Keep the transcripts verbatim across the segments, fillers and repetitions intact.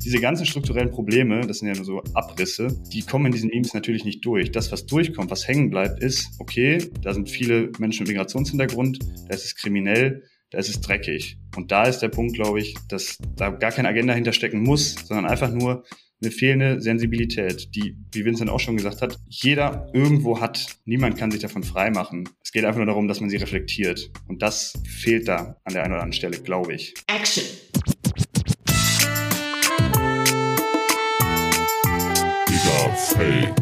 diese ganzen strukturellen Probleme, das sind ja nur so Abrisse, die kommen in diesen Memes natürlich nicht durch. Das, was durchkommt, was hängen bleibt, ist, okay, da sind viele Menschen mit Migrationshintergrund, da ist es kriminell, da ist es dreckig. Und da ist der Punkt, glaube ich, dass da gar keine Agenda hinterstecken muss, sondern einfach nur eine fehlende Sensibilität, die, wie Vincent auch schon gesagt hat, jeder irgendwo hat. Niemand kann sich davon freimachen. Es geht einfach nur darum, dass man sie reflektiert. Und das fehlt da an der einen oder anderen Stelle, glaube ich. Action! Digga, Fake.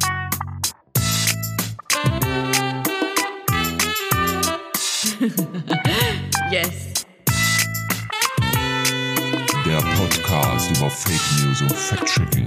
Yes. Der Podcast über Fake News und Fact-Checking.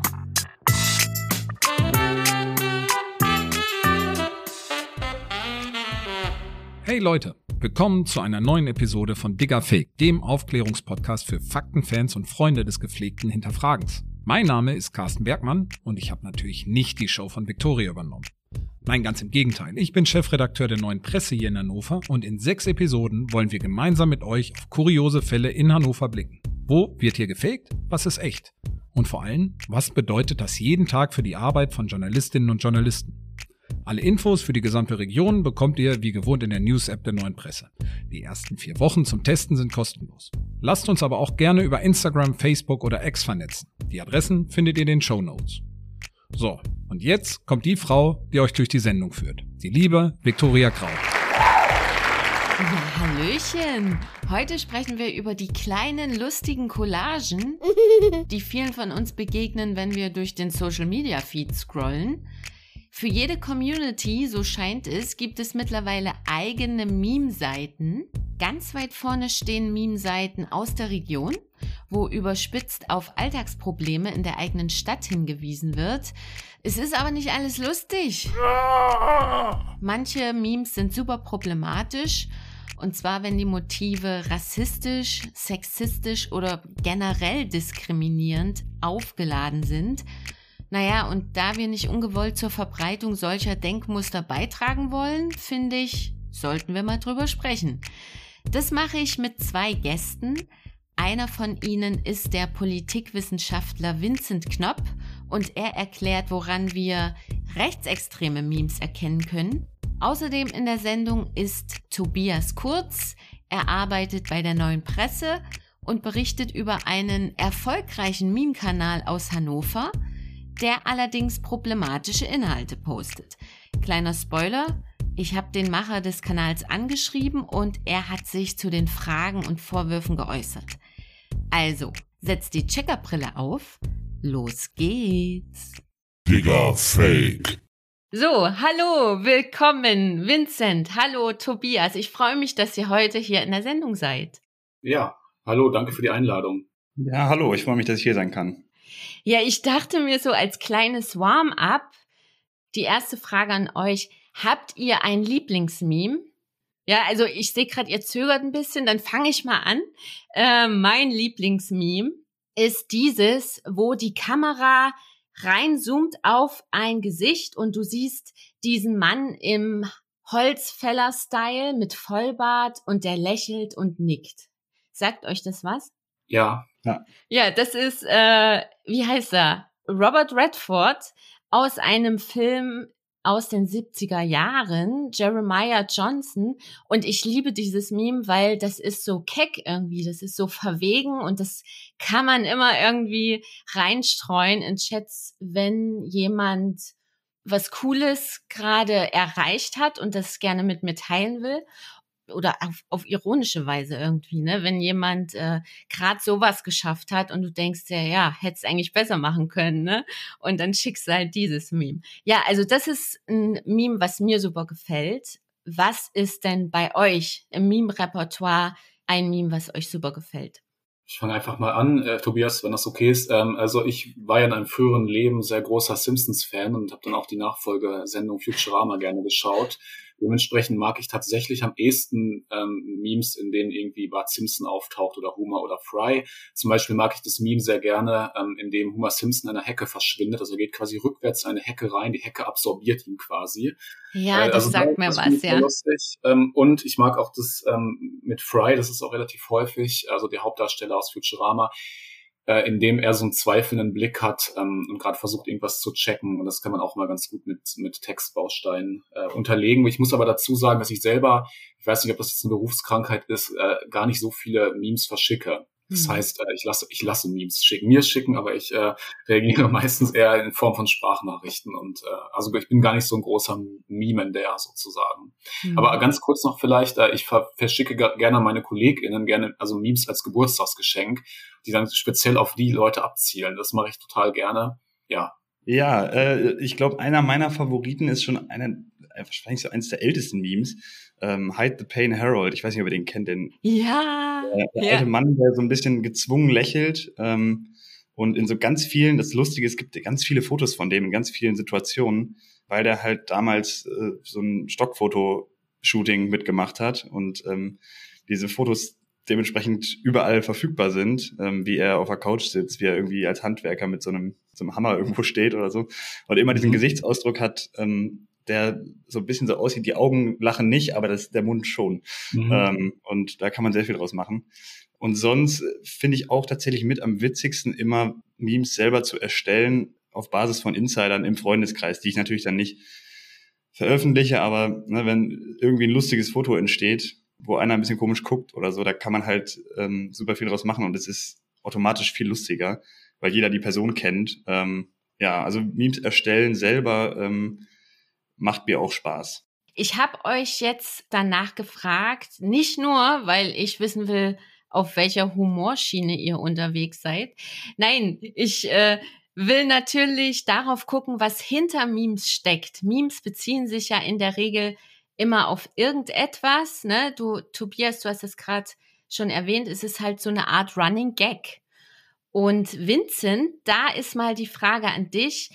Hey Leute, willkommen zu einer neuen Episode von Digga Fake, dem Aufklärungspodcast für Faktenfans und Freunde des gepflegten Hinterfragens. Mein Name ist Carsten Bergmann und ich habe natürlich nicht die Show von Victoria übernommen. Nein, ganz im Gegenteil. Ich bin Chefredakteur der Neuen Presse hier in Hannover und in sechs Episoden wollen wir gemeinsam mit euch auf kuriose Fälle in Hannover blicken. Wo wird hier gefaked? Was ist echt? Und vor allem, was bedeutet das jeden Tag für die Arbeit von Journalistinnen und Journalisten? Alle Infos für die gesamte Region bekommt ihr wie gewohnt in der News-App der Neuen Presse. Die ersten vier Wochen zum Testen sind kostenlos. Lasst uns aber auch gerne über Instagram, Facebook oder X vernetzen. Die Adressen findet ihr in den Shownotes. So, und jetzt kommt die Frau, die euch durch die Sendung führt. Die liebe Victoria Grau. Ja, hallöchen. Heute sprechen wir über die kleinen, lustigen Collagen, die vielen von uns begegnen, wenn wir durch den Social-Media-Feed scrollen. Für jede Community, so scheint es, gibt es mittlerweile eigene Meme-Seiten. Ganz weit vorne stehen Meme-Seiten aus der Region, wo überspitzt auf Alltagsprobleme in der eigenen Stadt hingewiesen wird. Es ist aber nicht alles lustig. Manche Memes sind super problematisch, und zwar, wenn die Motive rassistisch, sexistisch oder generell diskriminierend aufgeladen sind. Naja, und da wir nicht ungewollt zur Verbreitung solcher Denkmuster beitragen wollen, finde ich, sollten wir mal drüber sprechen. Das mache ich mit zwei Gästen. Einer von ihnen ist der Politikwissenschaftler Vincent Knopp und er erklärt, woran wir rechtsextreme Memes erkennen können. Außerdem in der Sendung ist Tobias Kurz. Er arbeitet bei der Neuen Presse und berichtet über einen erfolgreichen Meme-Kanal aus Hannover, der allerdings problematische Inhalte postet. Kleiner Spoiler, ich habe den Macher des Kanals angeschrieben und er hat sich zu den Fragen und Vorwürfen geäußert. Also, setzt die Checkerbrille auf, los geht's. Digga, Fake. So, hallo, willkommen, Vincent, hallo, Tobias. Ich freue mich, dass ihr heute hier in der Sendung seid. Ja, hallo, danke für die Einladung. Ja, hallo, ich freue mich, dass ich hier sein kann. Ja, ich dachte mir so als kleines Warm-up, die erste Frage an euch, habt ihr ein Lieblingsmeme? Ja, also ich sehe gerade, ihr zögert ein bisschen, dann fange ich mal an. Äh, mein Lieblingsmeme ist dieses, wo die Kamera reinzoomt auf ein Gesicht und du siehst diesen Mann im Holzfäller-Style mit Vollbart und der lächelt und nickt. Sagt euch das was? Ja. Ja, ja das ist, äh, wie heißt er? Robert Redford aus einem Film aus den siebziger Jahren, Jeremiah Johnson. Und ich liebe dieses Meme, weil das ist so keck irgendwie, das ist so verwegen und das kann man immer irgendwie reinstreuen in Chats, wenn jemand was Cooles gerade erreicht hat und das gerne mit mir teilen will. Oder auf, auf ironische Weise irgendwie, ne? Wenn jemand äh, gerade sowas geschafft hat und du denkst dir, ja, hättest eigentlich besser machen können, ne? Und dann schickst du halt dieses Meme. Ja, also das ist ein Meme, was mir super gefällt. Was ist denn bei euch im Meme-Repertoire ein Meme, was euch super gefällt? Ich fange einfach mal an, äh, Tobias, wenn das okay ist. Ähm, also ich war ja in einem früheren Leben sehr großer Simpsons-Fan und habe dann auch die Nachfolgesendung Futurama gerne geschaut. Dementsprechend mag ich tatsächlich am ehesten ähm, Memes, in denen irgendwie Bart Simpson auftaucht oder Homer oder Fry. Zum Beispiel mag ich das Meme sehr gerne, ähm, in dem Homer Simpson in einer Hecke verschwindet. Also er geht quasi rückwärts in eine Hecke rein, die Hecke absorbiert ihn quasi. Ja, äh, das also sagt mir das was, ja. Lustig. Ähm, und ich mag auch das ähm, mit Fry, das ist auch relativ häufig, also der Hauptdarsteller aus Futurama. äh, in dem er so einen zweifelnden Blick hat ähm, und gerade versucht, irgendwas zu checken. Und das kann man auch mal ganz gut mit mit Textbausteinen äh, unterlegen. Ich muss aber dazu sagen, dass ich selber, ich weiß nicht, ob das jetzt eine Berufskrankheit ist, äh, gar nicht so viele Memes verschicke. Das Mhm. heißt, äh, ich lasse ich lasse Memes schicken, mir schicken, aber ich äh, reagiere meistens eher in Form von Sprachnachrichten. Und äh, also ich bin gar nicht so ein großer Meme-Der sozusagen. Mhm. Aber ganz kurz noch vielleicht, äh, ich ver- verschicke ga- gerne meine KollegInnen gerne, also Memes als Geburtstagsgeschenk, die dann speziell auf die Leute abzielen. Das mache ich total gerne. Ja. Ja, äh, ich glaube, einer meiner Favoriten ist schon einer, äh, wahrscheinlich so eines der ältesten Memes. Ähm, Hide the Pain Harold. Ich weiß nicht, ob ihr den kennt, den Ja, äh, der ja. alte Mann, der so ein bisschen gezwungen lächelt. Ähm, und in so ganz vielen, das Lustige, es gibt ganz viele Fotos von dem in ganz vielen Situationen, weil der halt damals äh, so ein Stockfoto-Shooting mitgemacht hat und ähm, diese Fotos dementsprechend überall verfügbar sind, ähm, wie er auf der Couch sitzt, wie er irgendwie als Handwerker mit so einem, so einem Hammer irgendwo steht oder so und immer diesen Mhm. Gesichtsausdruck hat, ähm, der so ein bisschen so aussieht, die Augen lachen nicht, aber das, der Mund schon. Mhm. Ähm, und da kann man sehr viel draus machen. Und sonst finde ich auch tatsächlich mit am witzigsten immer Memes selber zu erstellen auf Basis von Insidern im Freundeskreis, die ich natürlich dann nicht veröffentliche, aber ne, wenn irgendwie ein lustiges Foto entsteht, wo einer ein bisschen komisch guckt oder so, da kann man halt ähm, super viel draus machen und es ist automatisch viel lustiger, weil jeder die Person kennt. Ähm, ja, also Memes erstellen selber ähm, macht mir auch Spaß. Ich habe euch jetzt danach gefragt, nicht nur, weil ich wissen will, auf welcher Humorschiene ihr unterwegs seid. Nein, ich äh, will natürlich darauf gucken, was hinter Memes steckt. Memes beziehen sich ja in der Regel immer auf irgendetwas. Ne? Du, Tobias, du hast es gerade schon erwähnt, es ist halt so eine Art Running Gag. Und Vincent, da ist mal die Frage an dich.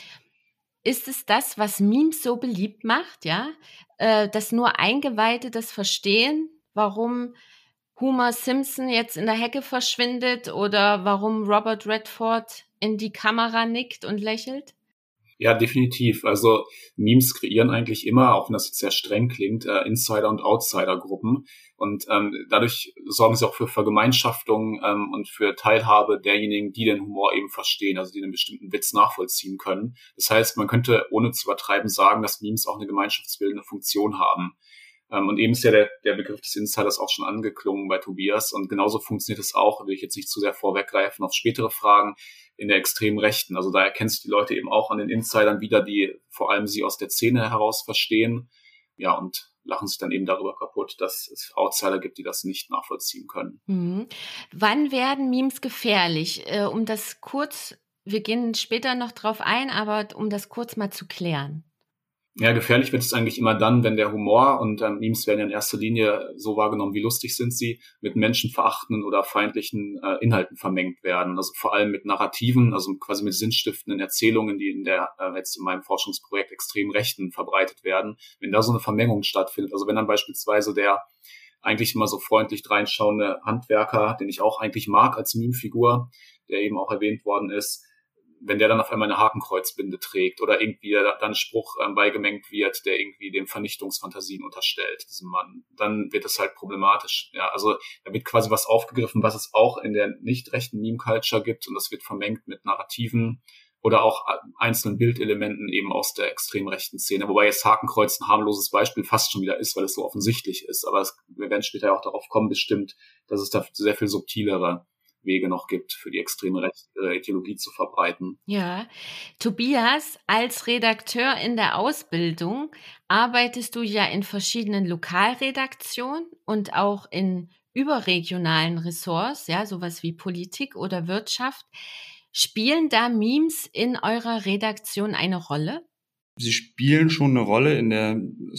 Ist es das, was Memes so beliebt macht, ja? Äh, dass nur Eingeweihte das verstehen, warum Homer Simpson jetzt in der Hecke verschwindet oder warum Robert Redford in die Kamera nickt und lächelt? Ja, definitiv. Also Memes kreieren eigentlich immer, auch wenn das jetzt sehr streng klingt, äh, Insider- und Outsider-Gruppen. Und ähm, dadurch sorgen sie auch für Vergemeinschaftung ähm, und für Teilhabe derjenigen, die den Humor eben verstehen, also die einen bestimmten Witz nachvollziehen können. Das heißt, man könnte ohne zu übertreiben sagen, dass Memes auch eine gemeinschaftsbildende Funktion haben. Ähm, und eben ist ja der, der Begriff des Insiders auch schon angeklungen bei Tobias. Und genauso funktioniert es auch, will ich jetzt nicht zu sehr vorweggreifen auf spätere Fragen, in der extremen Rechten. Also da erkennen sich die Leute eben auch an den Insidern wieder, die vor allem sie aus der Szene heraus verstehen. Ja, und lachen sich dann eben darüber kaputt, dass es Outsider gibt, die das nicht nachvollziehen können. Mhm. Wann werden Memes gefährlich? Äh, um das kurz, wir gehen später noch drauf ein, aber um das kurz mal zu klären. Ja, gefährlich wird es eigentlich immer dann, wenn der Humor, und ähm, Memes werden ja in erster Linie so wahrgenommen, wie lustig sind sie, mit menschenverachtenden oder feindlichen äh, Inhalten vermengt werden. Also vor allem mit Narrativen, also quasi mit sinnstiftenden Erzählungen, die in der äh, jetzt in meinem Forschungsprojekt extrem Rechten verbreitet werden. Wenn da so eine Vermengung stattfindet, also wenn dann beispielsweise der eigentlich immer so freundlich dreinschauende Handwerker, den ich auch eigentlich mag als Meme-Figur, der eben auch erwähnt worden ist, wenn der dann auf einmal eine Hakenkreuzbinde trägt oder irgendwie dann ein Spruch ähm, beigemengt wird, der irgendwie dem Vernichtungsfantasien unterstellt, diesem Mann, dann wird es halt problematisch. Ja, also da wird quasi was aufgegriffen, was es auch in der nicht rechten Meme-Culture gibt, und das wird vermengt mit Narrativen oder auch einzelnen Bildelementen eben aus der extrem rechten Szene. Wobei jetzt Hakenkreuz ein harmloses Beispiel fast schon wieder ist, weil es so offensichtlich ist. Aber es, wir werden später auch darauf kommen, bestimmt, dass es da sehr viel subtilere Wege noch gibt, für die extreme rechte Ideologie zu verbreiten. Ja, Tobias, als Redakteur in der Ausbildung arbeitest du ja in verschiedenen Lokalredaktionen und auch in überregionalen Ressorts, ja, sowas wie Politik oder Wirtschaft. Spielen da Memes in eurer Redaktion eine Rolle? Sie spielen schon eine Rolle in der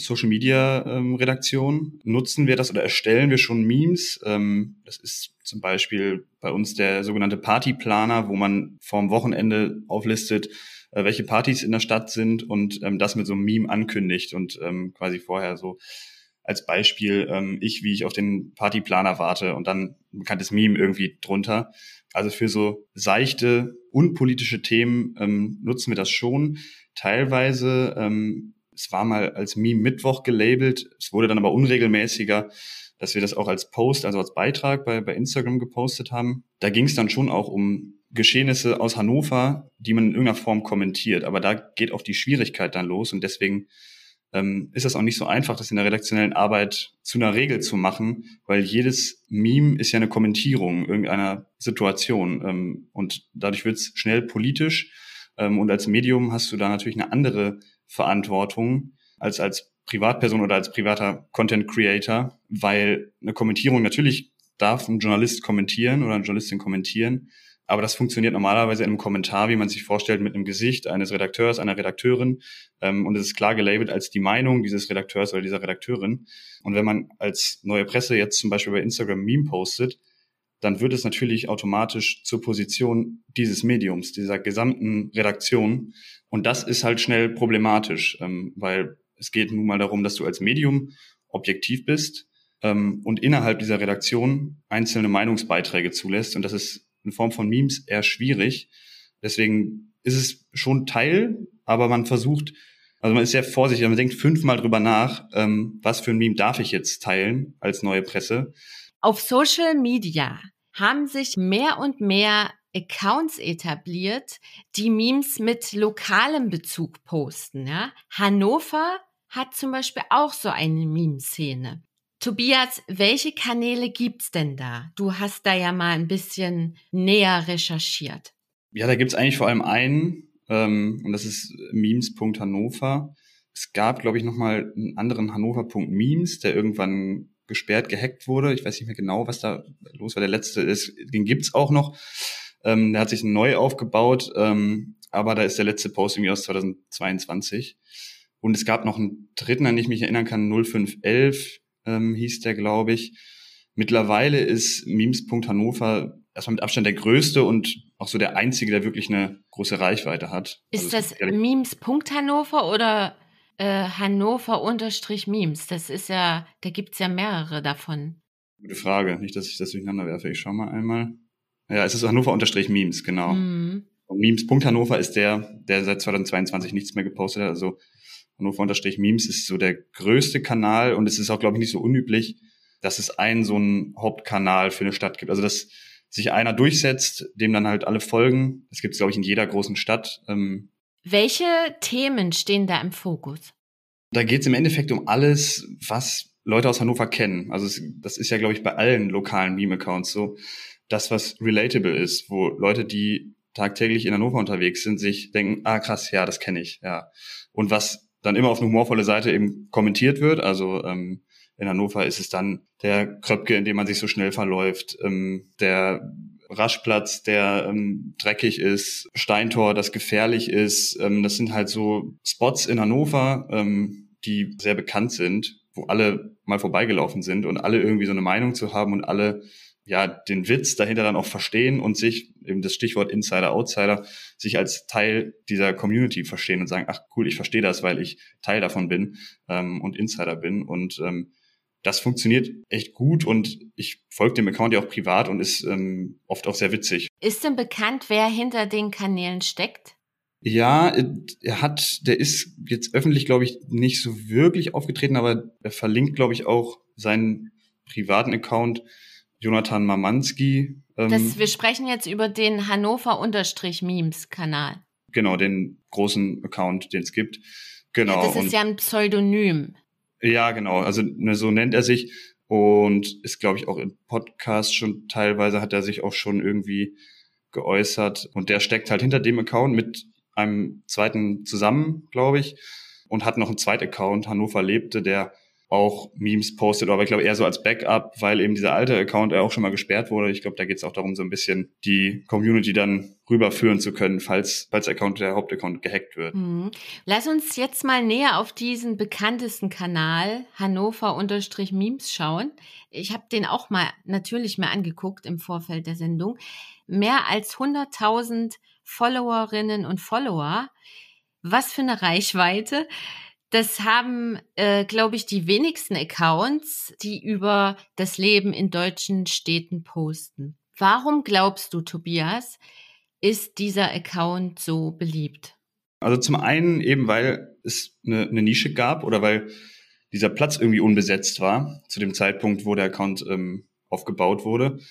Social-Media-Redaktion. Nutzen wir das oder erstellen wir schon Memes? Ähm, das ist zum Beispiel bei uns der sogenannte Partyplaner, wo man vorm Wochenende auflistet, äh, welche Partys in der Stadt sind und ähm, das mit so einem Meme ankündigt und ähm, quasi vorher so als Beispiel ähm, ich, wie ich auf den Partyplaner warte und dann ein bekanntes Meme irgendwie drunter. Also für so seichte, unpolitische Themen ähm, nutzen wir das schon. Teilweise, ähm, es war mal als Meme Mittwoch gelabelt, es wurde dann aber unregelmäßiger, dass wir das auch als Post, also als Beitrag bei, bei Instagram gepostet haben. Da ging es dann schon auch um Geschehnisse aus Hannover, die man in irgendeiner Form kommentiert. Aber da geht auch die Schwierigkeit dann los und deswegen ähm, ist das auch nicht so einfach, das in der redaktionellen Arbeit zu einer Regel zu machen, weil jedes Meme ist ja eine Kommentierung irgendeiner Situation ähm, und dadurch wird es schnell politisch ähm, und als Medium hast du da natürlich eine andere Verantwortung als als Privatperson oder als privater Content Creator, weil eine Kommentierung natürlich darf ein Journalist kommentieren oder eine Journalistin kommentieren, aber das funktioniert normalerweise in einem Kommentar, wie man sich vorstellt, mit einem Gesicht eines Redakteurs, einer Redakteurin. Ähm, und es ist klar gelabelt als die Meinung dieses Redakteurs oder dieser Redakteurin. Und wenn man als Neue Presse jetzt zum Beispiel bei Instagram ein Meme postet, dann wird es natürlich automatisch zur Position dieses Mediums, dieser gesamten Redaktion. Und das ist halt schnell problematisch, ähm, weil es geht nun mal darum, dass du als Medium objektiv bist ähm, und innerhalb dieser Redaktion einzelne Meinungsbeiträge zulässt. Und das ist in Form von Memes eher schwierig. Deswegen ist es schon Teil, aber man versucht, also man ist sehr vorsichtig, man denkt fünfmal drüber nach, ähm, was für ein Meme darf ich jetzt teilen als Neue Presse. Auf Social Media haben sich mehr und mehr Accounts etabliert, die Memes mit lokalem Bezug posten. Ja? Hannover hat zum Beispiel auch so eine Meme-Szene. Tobias, welche Kanäle gibt's denn da? Du hast da ja mal ein bisschen näher recherchiert. Ja, da gibt's eigentlich vor allem einen, ähm, und das ist memes punkt hannover. Es gab, glaube ich, nochmal einen anderen hannover punkt memes, der irgendwann gesperrt, gehackt wurde. Ich weiß nicht mehr genau, was da los war. Der letzte ist, den gibt's auch noch. Ähm, der hat sich neu aufgebaut, ähm, aber da ist der letzte Post irgendwie aus zweitausendzweiundzwanzig. Und es gab noch einen dritten, an den ich mich erinnern kann, null fünf elf. Ähm, hieß der, glaube ich. Mittlerweile ist memes punkt hannover erstmal mit Abstand der größte und auch so der einzige, der wirklich eine große Reichweite hat. Ist also das memes punkt hannover oder äh, Hannover-Memes? Das ist ja, da gibt's ja mehrere davon. Gute Frage. Nicht, dass ich das durcheinander werfe. Ich schau mal einmal. Ja, es ist Hannover-Memes, genau. Mhm. Und memes punkt hannover ist der, der seit zweitausendzweiundzwanzig nichts mehr gepostet hat. Also Hannover-Memes ist so der größte Kanal und es ist auch, glaube ich, nicht so unüblich, dass es einen so einen Hauptkanal für eine Stadt gibt. Also dass sich einer durchsetzt, dem dann halt alle folgen. Das gibt es, glaube ich, in jeder großen Stadt. Ähm, Welche Themen stehen da im Fokus? Da geht es im Endeffekt um alles, was Leute aus Hannover kennen. Also es, das ist ja, glaube ich, bei allen lokalen Meme-Accounts so. Das, was relatable ist, wo Leute, die tagtäglich in Hannover unterwegs sind, sich denken, ah krass, ja, das kenne ich, ja. Und was dann immer auf eine humorvolle Seite eben kommentiert wird. Also ähm, in Hannover ist es dann der Kröpke, in dem man sich so schnell verläuft, ähm, der Raschplatz, der ähm, dreckig ist, Steintor, das gefährlich ist. Ähm, das sind halt so Spots in Hannover, ähm, die sehr bekannt sind, wo alle mal vorbeigelaufen sind und alle irgendwie so eine Meinung zu haben und alle ja den Witz dahinter dann auch verstehen und sich, eben das Stichwort Insider, Outsider, sich als Teil dieser Community verstehen und sagen, ach cool, ich verstehe das, weil ich Teil davon bin ähm, und Insider bin. Und ähm, das funktioniert echt gut und ich folge dem Account ja auch privat und ist ähm, oft auch sehr witzig. Ist denn bekannt, wer hinter den Kanälen steckt? Ja, er hat, der ist jetzt öffentlich, glaube ich, nicht so wirklich aufgetreten, aber er verlinkt, glaube ich, auch seinen privaten Account, Jonathan Mamanski. Ähm, das, wir sprechen jetzt über den Hannover-Memes-Kanal. Genau, den großen Account, den es gibt. Genau. Das ist und, ja ein Pseudonym. Ja, genau. Also ne, so nennt er sich und ist, glaube ich, auch im Podcast schon teilweise hat er sich auch schon irgendwie geäußert. Und der steckt halt hinter dem Account mit einem zweiten zusammen, glaube ich, und hat noch einen zweiten Account, Hannover lebte, der auch Memes postet, aber ich glaube eher so als Backup, weil eben dieser alte Account auch schon mal gesperrt wurde. Ich glaube, da geht es auch darum, so ein bisschen die Community dann rüberführen zu können, falls, falls der Account, der Hauptaccount gehackt wird. Mhm. Lass uns jetzt mal näher auf diesen bekanntesten Kanal Hannover-Memes schauen. Ich habe den auch mal natürlich mir angeguckt im Vorfeld der Sendung. Mehr als hunderttausend Followerinnen und Follower. Was für eine Reichweite. Das haben, äh, glaube ich, die wenigsten Accounts, die über das Leben in deutschen Städten posten. Warum glaubst du, Tobias, ist dieser Account so beliebt? Also zum einen eben, weil es eine, eine Nische gab oder weil dieser Platz irgendwie unbesetzt war zu dem Zeitpunkt, wo der Account ähm, aufgebaut wurde.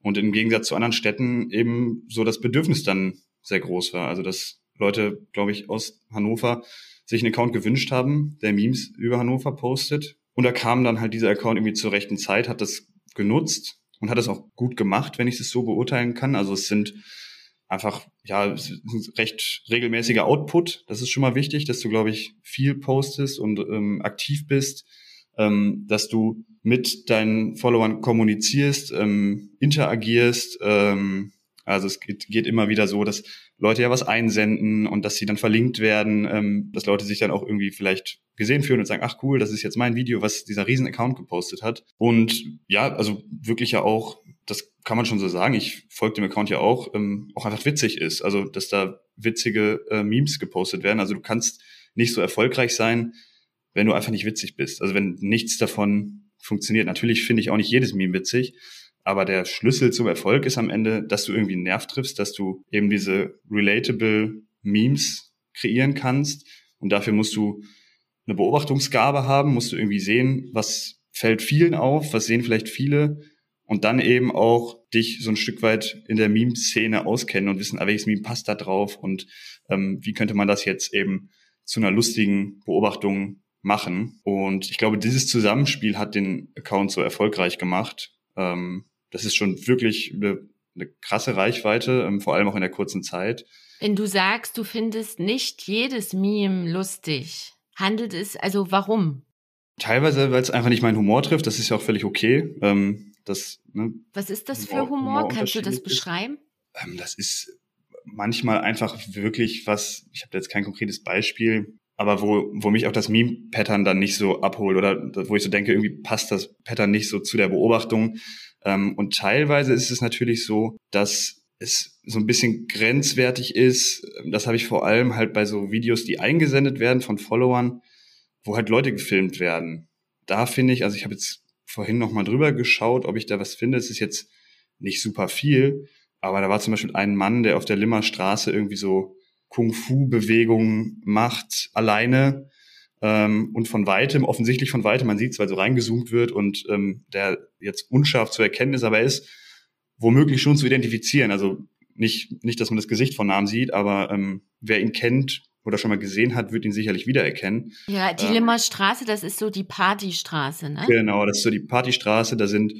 Und im Gegensatz zu anderen Städten eben so das Bedürfnis dann sehr groß war. Also dass Leute, glaube ich, aus Hannover sich einen Account gewünscht haben, der Memes über Hannover postet. Und da kam dann halt dieser Account irgendwie zur rechten Zeit, hat das genutzt und hat das auch gut gemacht, wenn ich es so beurteilen kann. Also es sind einfach, ja, recht regelmäßiger Output. Das ist schon mal wichtig, dass du, glaube ich, viel postest und ähm, aktiv bist, ähm, dass du mit deinen Followern kommunizierst, ähm, interagierst. Ähm, also es geht, geht immer wieder so, dass Leute ja was einsenden und dass sie dann verlinkt werden, ähm, dass Leute sich dann auch irgendwie vielleicht gesehen fühlen und sagen, ach cool, das ist jetzt mein Video, was dieser Riesen-Account gepostet hat. Und ja, also wirklich ja auch, das kann man schon so sagen, ich folge dem Account ja auch, ähm, auch einfach witzig ist. Also, dass da witzige äh, Memes gepostet werden. Also du kannst nicht so erfolgreich sein, wenn du einfach nicht witzig bist. Also wenn nichts davon funktioniert. Natürlich finde ich auch nicht jedes Meme witzig, aber der Schlüssel zum Erfolg ist am Ende, dass du irgendwie einen Nerv triffst, dass du eben diese relatable Memes kreieren kannst. Und dafür musst du eine Beobachtungsgabe haben, musst du irgendwie sehen, was fällt vielen auf, was sehen vielleicht viele und dann eben auch dich so ein Stück weit in der Meme-Szene auskennen und wissen, ah, welches Meme passt da drauf und ähm, wie könnte man das jetzt eben zu einer lustigen Beobachtung machen. Und ich glaube, dieses Zusammenspiel hat den Account so erfolgreich gemacht. Ähm, das ist schon wirklich eine, eine krasse Reichweite, ähm, vor allem auch in der kurzen Zeit. Wenn du sagst, du findest nicht jedes Meme lustig, handelt es, also warum? Teilweise, weil es einfach nicht meinen Humor trifft, das ist ja auch völlig okay. Ähm, das, ne, Was ist das Humor, für Humor? Humor Kannst du das unterschiedlich ist. beschreiben? Ähm, das ist manchmal einfach wirklich was, ich habe jetzt kein konkretes Beispiel, aber wo wo mich auch das Meme-Pattern dann nicht so abholt oder wo ich so denke, irgendwie passt das Pattern nicht so zu der Beobachtung. Ähm, und teilweise ist es natürlich so, dass es so ein bisschen grenzwertig ist. Das habe ich vor allem halt bei so Videos, die eingesendet werden von Followern, wo halt Leute gefilmt werden. Da finde ich, also ich habe jetzt vorhin noch mal drüber geschaut, ob ich da was finde. Es ist jetzt nicht super viel, aber da war zum Beispiel ein Mann, der auf der Limmer Straße irgendwie so Kung-Fu-Bewegungen macht, alleine ähm, und von Weitem, offensichtlich von Weitem, man sieht es, weil so reingezoomt wird und ähm, der jetzt unscharf zu erkennen ist, aber er ist womöglich schon zu identifizieren. Also nicht, nicht, dass man das Gesicht von Namen sieht, aber ähm, wer ihn kennt oder schon mal gesehen hat, wird ihn sicherlich wiedererkennen. Ja, die ähm, Limmer Straße, das ist so die Partystraße, ne? Genau, das ist so die Partystraße, da sind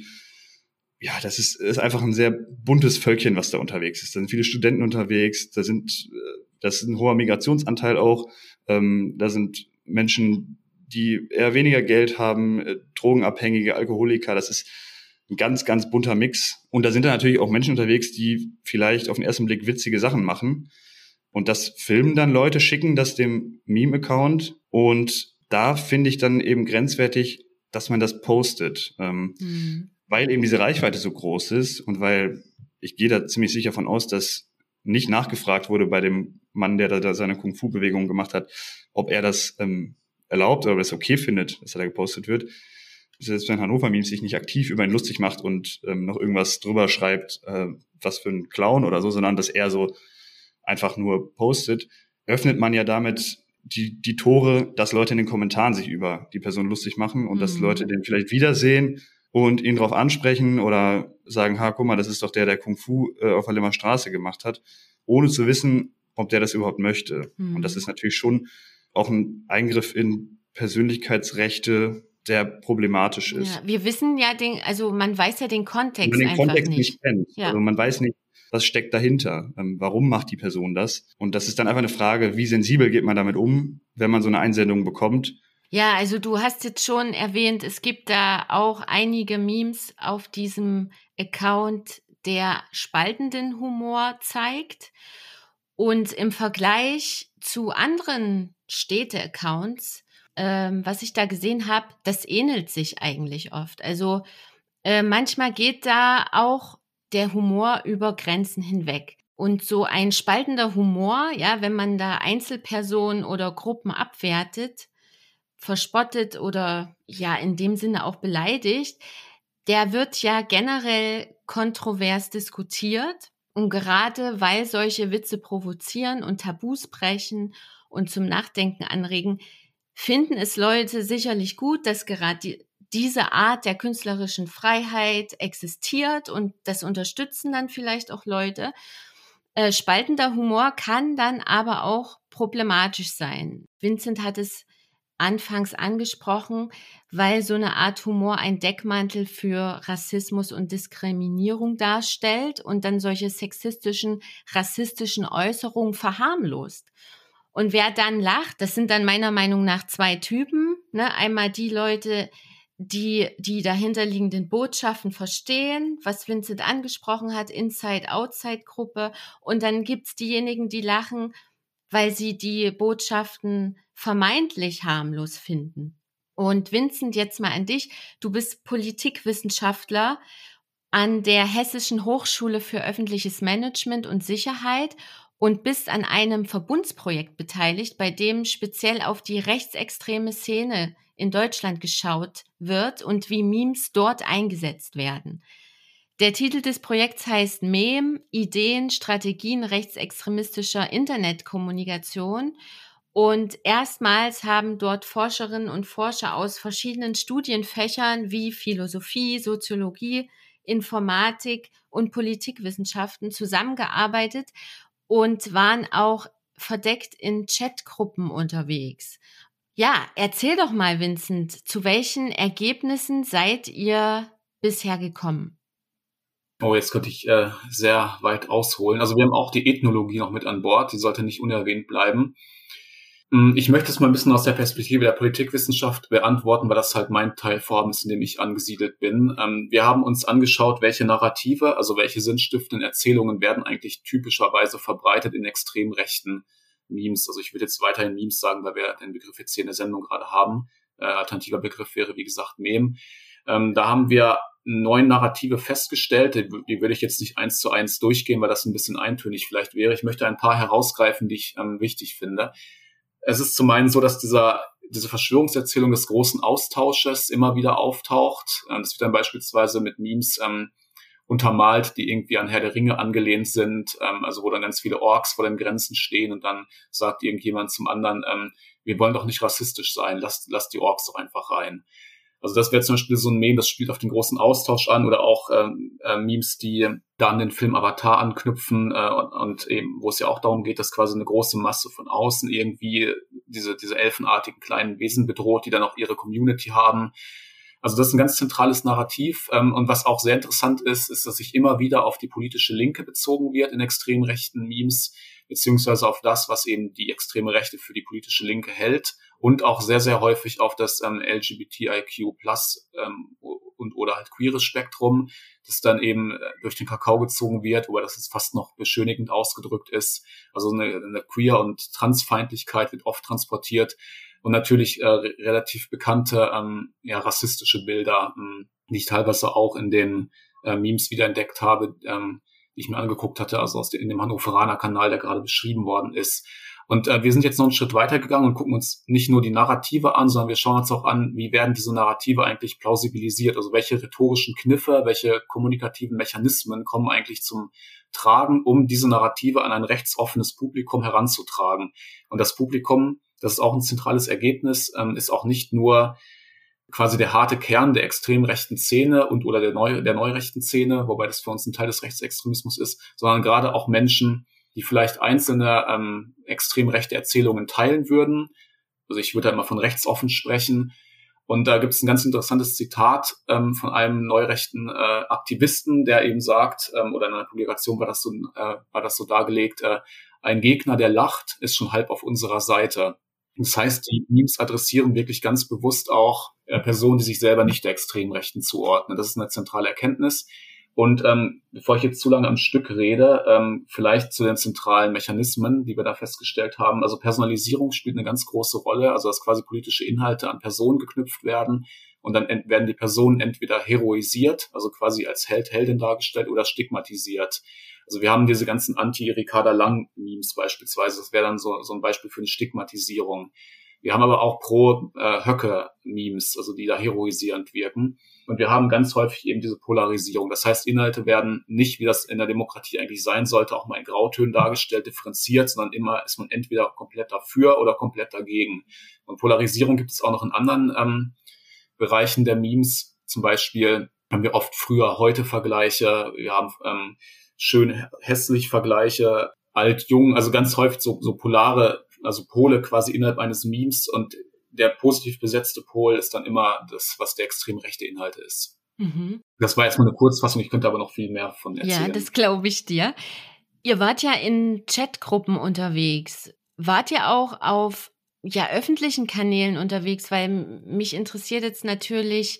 ja, das ist, ist einfach ein sehr buntes Völkchen, was da unterwegs ist. Da sind viele Studenten unterwegs, da sind, das ist ein hoher Migrationsanteil auch, ähm, da sind Menschen, die eher weniger Geld haben, äh, Drogenabhängige, Alkoholiker, das ist ein ganz, ganz bunter Mix. Und da sind da natürlich auch Menschen unterwegs, die vielleicht auf den ersten Blick witzige Sachen machen. Und das filmen dann Leute, schicken das dem Meme-Account und da finde ich dann eben grenzwertig, dass man das postet. Ähm, mhm. Weil eben diese Reichweite so groß ist und weil ich gehe da ziemlich sicher von aus, dass nicht nachgefragt wurde bei dem Mann, der da seine Kung-Fu-Bewegung gemacht hat, ob er das ähm, erlaubt oder ob er es okay findet, dass er da gepostet wird. Selbst wenn Hannover Memes sich nicht aktiv über ihn lustig macht und ähm, noch irgendwas drüber schreibt, äh, was für ein Clown oder so, sondern dass er so einfach nur postet, öffnet man ja damit die die Tore, dass Leute in den Kommentaren sich über die Person lustig machen und mhm. dass Leute den vielleicht wiedersehen und ihn drauf ansprechen oder sagen, ha, guck mal, das ist doch der, der Kung Fu äh, auf der Limmer Straße gemacht hat, ohne zu wissen, ob der das überhaupt möchte. Mhm. Und das ist natürlich schon auch ein Eingriff in Persönlichkeitsrechte, der problematisch ist. Ja, wir wissen ja den, also man weiß ja den Kontext Wenn man den einfach Kontext nicht. nicht kennt. Ja. Also man weiß nicht, was steckt dahinter? Ähm, warum macht die Person das? Und das ist dann einfach eine Frage, wie sensibel geht man damit um, wenn man so eine Einsendung bekommt? Ja, also du hast jetzt schon erwähnt, es gibt da auch einige Memes auf diesem Account, der spaltenden Humor zeigt. Und im Vergleich zu anderen Städte-Accounts, ähm, was ich da gesehen habe, das ähnelt sich eigentlich oft. Also äh, manchmal geht da auch der Humor über Grenzen hinweg. Und so ein spaltender Humor, ja, wenn man da Einzelpersonen oder Gruppen abwertet, verspottet oder ja in dem Sinne auch beleidigt, der wird ja generell kontrovers diskutiert. Und gerade weil solche Witze provozieren und Tabus brechen und zum Nachdenken anregen, finden es Leute sicherlich gut, dass gerade die, diese Art der künstlerischen Freiheit existiert und das unterstützen dann vielleicht auch Leute. Äh, spaltender Humor kann dann aber auch problematisch sein. Vincent hat es anfangs angesprochen, weil so eine Art Humor ein Deckmantel für Rassismus und Diskriminierung darstellt und dann solche sexistischen, rassistischen Äußerungen verharmlost. Und wer dann lacht, das sind dann meiner Meinung nach zwei Typen, ne? Einmal die Leute, die die dahinterliegenden Botschaften verstehen, was Vincent angesprochen hat, Inside-Outside-Gruppe. Und dann gibt's diejenigen, die lachen, weil sie die Botschaften vermeintlich harmlos finden. Und Vincent, jetzt mal an dich. Du bist Politikwissenschaftler an der Hessischen Hochschule für öffentliches Management und Sicherheit und bist an einem Verbundsprojekt beteiligt, bei dem speziell auf die rechtsextreme Szene in Deutschland geschaut wird und wie Memes dort eingesetzt werden. Der Titel des Projekts heißt Meme, Ideen, Strategien rechtsextremistischer Internetkommunikation. Und erstmals haben dort Forscherinnen und Forscher aus verschiedenen Studienfächern wie Philosophie, Soziologie, Informatik und Politikwissenschaften zusammengearbeitet und waren auch verdeckt in Chatgruppen unterwegs. Ja, erzähl doch mal, Vincent, zu welchen Ergebnissen seid ihr bisher gekommen? Oh, jetzt könnte ich äh, sehr weit ausholen. Also wir haben auch die Ethnologie noch mit an Bord, die sollte nicht unerwähnt bleiben. Ich möchte es mal ein bisschen aus der Perspektive der Politikwissenschaft beantworten, weil das halt mein Teilvorhaben ist, in dem ich angesiedelt bin. Ähm, wir haben uns angeschaut, welche Narrative, also welche sinnstiftenden Erzählungen werden eigentlich typischerweise verbreitet in extrem rechten Memes. Also ich würde jetzt weiterhin Memes sagen, weil wir den Begriff jetzt hier in der Sendung gerade haben. Äh, alternativer Begriff wäre, wie gesagt, Meme. Ähm, da haben wir neun Narrative festgestellt. Die, die würde ich jetzt nicht eins zu eins durchgehen, weil das ein bisschen eintönig vielleicht wäre. Ich möchte ein paar herausgreifen, die ich ähm, wichtig finde. Es ist zum einen so, dass dieser, diese Verschwörungserzählung des großen Austausches immer wieder auftaucht. Das wird dann beispielsweise mit Memes ähm, untermalt, die irgendwie an Herr der Ringe angelehnt sind, ähm, also wo dann ganz viele Orks vor den Grenzen stehen und dann sagt irgendjemand zum anderen, ähm, wir wollen doch nicht rassistisch sein, lasst, lasst die Orks doch einfach rein. Also das wäre zum Beispiel so ein Meme, das spielt auf den großen Austausch an, oder auch ähm, äh, Memes, die da an den Film Avatar anknüpfen äh, und, und eben, wo es ja auch darum geht, dass quasi eine große Masse von außen irgendwie diese diese elfenartigen kleinen Wesen bedroht, die dann auch ihre Community haben. Also das ist ein ganz zentrales Narrativ. Ähm, und was auch sehr interessant ist, ist, dass sich immer wieder auf die politische Linke bezogen wird in extrem rechten Memes, beziehungsweise auf das, was eben die extreme Rechte für die politische Linke hält. Und auch sehr, sehr häufig auf das ähm, L G B T I Q plus ähm, und oder halt queeres Spektrum, das dann eben äh, durch den Kakao gezogen wird, wobei das jetzt fast noch beschönigend ausgedrückt ist. Also eine, eine Queer- und Transfeindlichkeit wird oft transportiert. Und natürlich äh, re- relativ bekannte ähm, ja, rassistische Bilder, ähm, die ich teilweise auch in den äh, Memes wiederentdeckt habe, ähm, die ich mir angeguckt hatte, also aus dem, in dem Hannoveraner-Kanal, der gerade beschrieben worden ist. Und äh, wir sind jetzt noch einen Schritt weiter gegangen und gucken uns nicht nur die Narrative an, sondern wir schauen uns auch an, wie werden diese Narrative eigentlich plausibilisiert, also welche rhetorischen Kniffe, welche kommunikativen Mechanismen kommen eigentlich zum Tragen, um diese Narrative an ein rechtsoffenes Publikum heranzutragen. Und das Publikum, das ist auch ein zentrales Ergebnis, ähm, ist auch nicht nur quasi der harte Kern der extrem rechten Szene und oder der, neu, der neurechten Szene, wobei das für uns ein Teil des Rechtsextremismus ist, sondern gerade auch Menschen, die vielleicht einzelne ähm, extrem rechte Erzählungen teilen würden. Also ich würde da immer von rechtsoffen sprechen. Und da gibt es ein ganz interessantes Zitat ähm, von einem neurechten äh, Aktivisten, der eben sagt, ähm, oder in einer Publikation war das so, äh, war das so dargelegt, äh, ein Gegner, der lacht, ist schon halb auf unserer Seite. Das heißt, die Memes adressieren wirklich ganz bewusst auch äh, Personen, die sich selber nicht der extremen Rechten zuordnen. Das ist eine zentrale Erkenntnis. Und ähm, bevor ich jetzt zu lange am Stück rede, ähm, vielleicht zu den zentralen Mechanismen, die wir da festgestellt haben. Also Personalisierung spielt eine ganz große Rolle, also dass quasi politische Inhalte an Personen geknüpft werden und dann ent- werden die Personen entweder heroisiert, also quasi als Held, Heldin dargestellt oder stigmatisiert. Also wir haben diese ganzen Anti-Ricarda Lang-Memes beispielsweise, das wäre dann so, so ein Beispiel für eine Stigmatisierung. Wir haben aber auch Pro-Höcke-Memes, also die da heroisierend wirken. Und wir haben ganz häufig eben diese Polarisierung. Das heißt, Inhalte werden nicht, wie das in der Demokratie eigentlich sein sollte, auch mal in Grautönen dargestellt, differenziert, sondern immer ist man entweder komplett dafür oder komplett dagegen. Und Polarisierung gibt es auch noch in anderen ähm, Bereichen der Memes. Zum Beispiel haben wir oft früher heute Vergleiche, wir haben ähm, schön hässlich Vergleiche, alt, jung, also ganz häufig so, so polare, also Pole quasi innerhalb eines Memes, und der positiv besetzte Pol ist dann immer das, was der extrem rechte Inhalt ist. Mhm. Das war jetzt mal eine Kurzfassung, ich könnte aber noch viel mehr von erzählen. Ja, das glaube ich dir. Ihr wart ja in Chatgruppen unterwegs. Wart ihr auch auf ja, öffentlichen Kanälen unterwegs? Weil mich interessiert jetzt natürlich,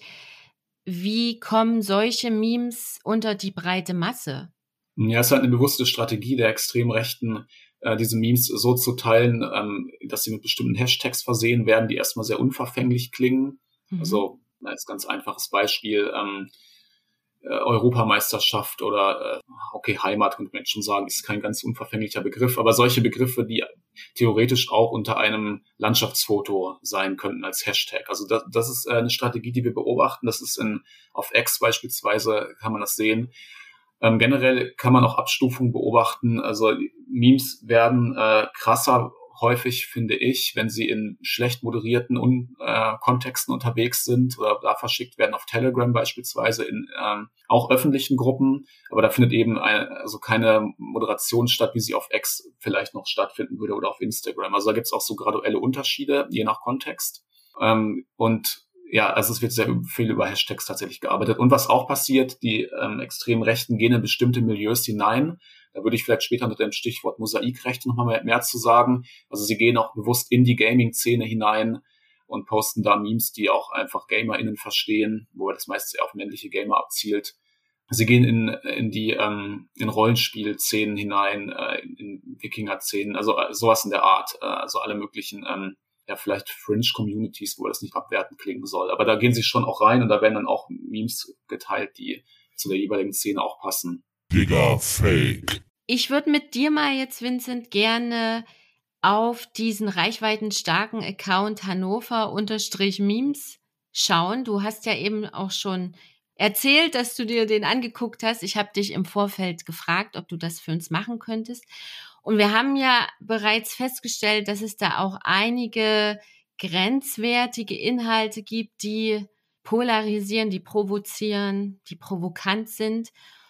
wie kommen solche Memes unter die breite Masse? Ja, es ist halt eine bewusste Strategie der extrem Rechten, äh, diese Memes so zu teilen, ähm, dass sie mit bestimmten Hashtags versehen werden, die erstmal sehr unverfänglich klingen. Mhm. Also als ganz einfaches Beispiel ähm, äh, Europameisterschaft oder äh, okay, Heimat könnte man jetzt schon sagen, ist kein ganz unverfänglicher Begriff, aber solche Begriffe, die theoretisch auch unter einem Landschaftsfoto sein könnten als Hashtag. Also das, das ist äh, eine Strategie, die wir beobachten. Das ist in auf X beispielsweise, kann man das sehen. Ähm, generell kann man auch Abstufungen beobachten. Also Memes werden äh, krasser häufig, finde ich, wenn sie in schlecht moderierten Un- äh, Kontexten unterwegs sind oder da verschickt werden auf Telegram beispielsweise in ähm, auch öffentlichen Gruppen. Aber da findet eben eine, also keine Moderation statt, wie sie auf X vielleicht noch stattfinden würde oder auf Instagram. Also da gibt es auch so graduelle Unterschiede, je nach Kontext. Ähm, und ja, also es wird sehr viel über Hashtags tatsächlich gearbeitet. Und was auch passiert, die ähm, extremen Rechten gehen in bestimmte Milieus hinein. Da würde ich vielleicht später unter dem Stichwort Mosaikrechte nochmal mehr, mehr zu sagen. Also sie gehen auch bewusst in die Gaming-Szene hinein und posten da Memes, die auch einfach GamerInnen verstehen, wo das meistens eher auf männliche Gamer abzielt. Sie gehen in, in die ähm, in Rollenspiel-Szenen hinein, äh, in, in Wikinger-Szenen, also äh, sowas in der Art. Äh, also alle möglichen ähm, ja, vielleicht Fringe-Communities, wo das nicht abwertend klingen soll. Aber da gehen sie schon auch rein und da werden dann auch Memes geteilt, die zu der jeweiligen Szene auch passen. Digga, Fake. Ich würde mit dir mal jetzt, Vincent, gerne auf diesen reichweitenstarken Account Hannover-Memes schauen. Du hast ja eben auch schon erzählt, dass du dir den angeguckt hast. Ich habe dich im Vorfeld gefragt, ob du das für uns machen könntest. Und wir haben ja bereits festgestellt, dass es da auch einige grenzwertige Inhalte gibt, die polarisieren, die provozieren, die provokant sind.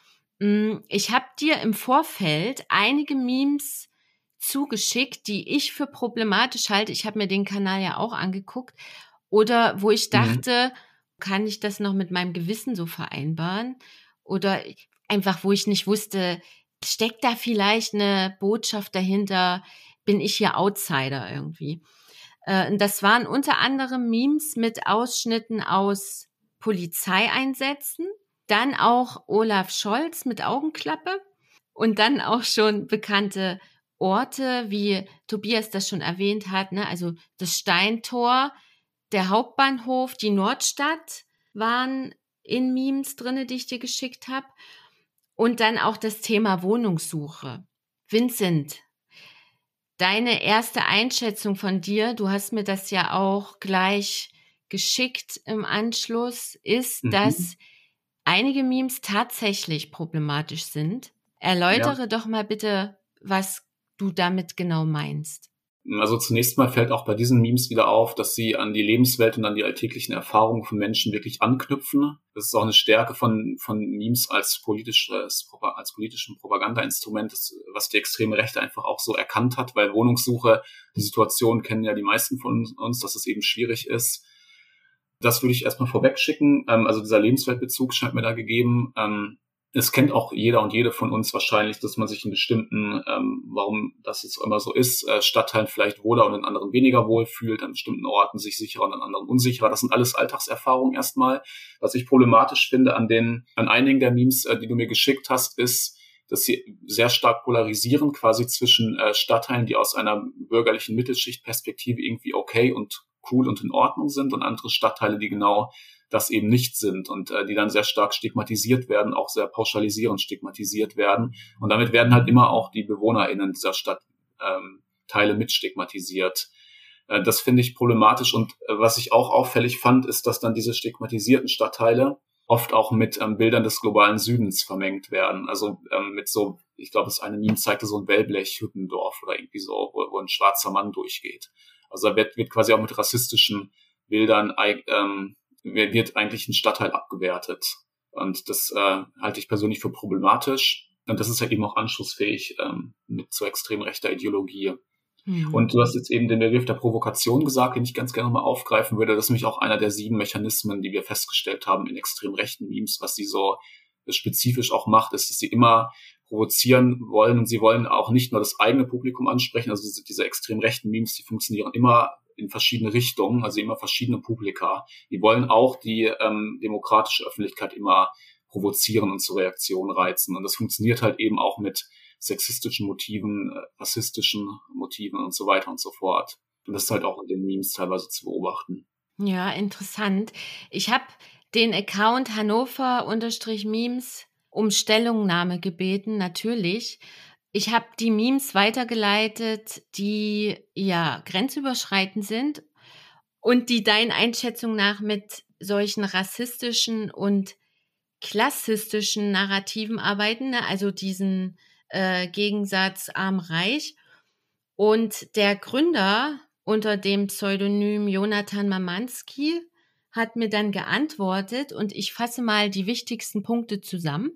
Ich habe dir im Vorfeld einige Memes zugeschickt, die ich für problematisch halte. Ich habe mir den Kanal ja auch angeguckt. Oder wo ich dachte, mhm. kann ich das noch mit meinem Gewissen so vereinbaren? Oder einfach, wo ich nicht wusste, steckt da vielleicht eine Botschaft dahinter? Bin ich hier Outsider irgendwie? Äh, das waren unter anderem Memes mit Ausschnitten aus Polizeieinsätzen, dann auch Olaf Scholz mit Augenklappe und dann auch schon bekannte Orte, wie Tobias das schon erwähnt hat, ne? Also das Steintor, der Hauptbahnhof, die Nordstadt waren in Memes drin, die ich dir geschickt habe. Und dann auch das Thema Wohnungssuche. Vincent, deine erste Einschätzung von dir, du hast mir das ja auch gleich geschickt im Anschluss, ist, mhm. dass einige Memes tatsächlich problematisch sind. Erläutere ja. doch mal bitte, was du damit genau meinst. Also zunächst mal fällt auch bei diesen Memes wieder auf, dass sie an die Lebenswelt und an die alltäglichen Erfahrungen von Menschen wirklich anknüpfen. Das ist auch eine Stärke von von Memes als politisches als politischen Propagandainstrument, das, was die extreme Rechte einfach auch so erkannt hat, weil Wohnungssuche, die Situation kennen ja die meisten von uns, dass es eben schwierig ist. Das würde ich erstmal vorweg schicken. Also dieser Lebensweltbezug scheint mir da gegeben. Es kennt auch jeder und jede von uns wahrscheinlich, dass man sich in bestimmten, ähm, warum das jetzt immer so ist, äh, Stadtteilen vielleicht wohler und in anderen weniger wohl fühlt, an bestimmten Orten sich sicherer und an anderen unsicherer. Das sind alles Alltagserfahrungen erstmal. Was ich problematisch finde an den, an einigen der Memes, äh, die du mir geschickt hast, ist, dass sie sehr stark polarisieren, quasi zwischen äh, Stadtteilen, die aus einer bürgerlichen Mittelschichtperspektive irgendwie okay und cool und in Ordnung sind und andere Stadtteile, die genau das eben nicht sind und äh, die dann sehr stark stigmatisiert werden, auch sehr pauschalisierend stigmatisiert werden. Und damit werden halt immer auch die BewohnerInnen dieser Stadtteile ähm, mit stigmatisiert. Äh, das finde ich problematisch. Und äh, was ich auch auffällig fand, ist, dass dann diese stigmatisierten Stadtteile oft auch mit ähm, Bildern des globalen Südens vermengt werden. Also ähm, mit so, ich glaube, das eine Meme zeigte so ein Wellblech-Hüttendorf oder irgendwie so, wo, wo ein schwarzer Mann durchgeht. Also da wird, wird quasi auch mit rassistischen Bildern ähm, wird eigentlich ein Stadtteil abgewertet. Und das äh, halte ich persönlich für problematisch. Und das ist ja eben auch anschlussfähig ähm, mit so extrem rechter Ideologie. Mhm. Und du hast jetzt eben den Begriff der Provokation gesagt, den ich ganz gerne mal aufgreifen würde. Das ist nämlich auch einer der sieben Mechanismen, die wir festgestellt haben in extrem rechten Memes, was sie so spezifisch auch macht, ist, dass sie immer provozieren wollen und sie wollen auch nicht nur das eigene Publikum ansprechen. Also diese, diese extrem rechten Memes, die funktionieren immer in verschiedene Richtungen, also immer verschiedene Publika. Die wollen auch die ähm, demokratische Öffentlichkeit immer provozieren und zur Reaktion reizen. Und das funktioniert halt eben auch mit sexistischen Motiven, äh, rassistischen Motiven und so weiter und so fort. Und das ist halt auch in den Memes teilweise zu beobachten. Ja, interessant. Ich habe den Account Hannover-Memes um Stellungnahme gebeten, natürlich. Ich habe die Memes weitergeleitet, die ja grenzüberschreitend sind und die deiner Einschätzung nach mit solchen rassistischen und klassistischen Narrativen arbeiten, ne? Also diesen äh, Gegensatz arm-reich. Und der Gründer unter dem Pseudonym Jonathan Mamanski hat mir dann geantwortet und ich fasse mal die wichtigsten Punkte zusammen.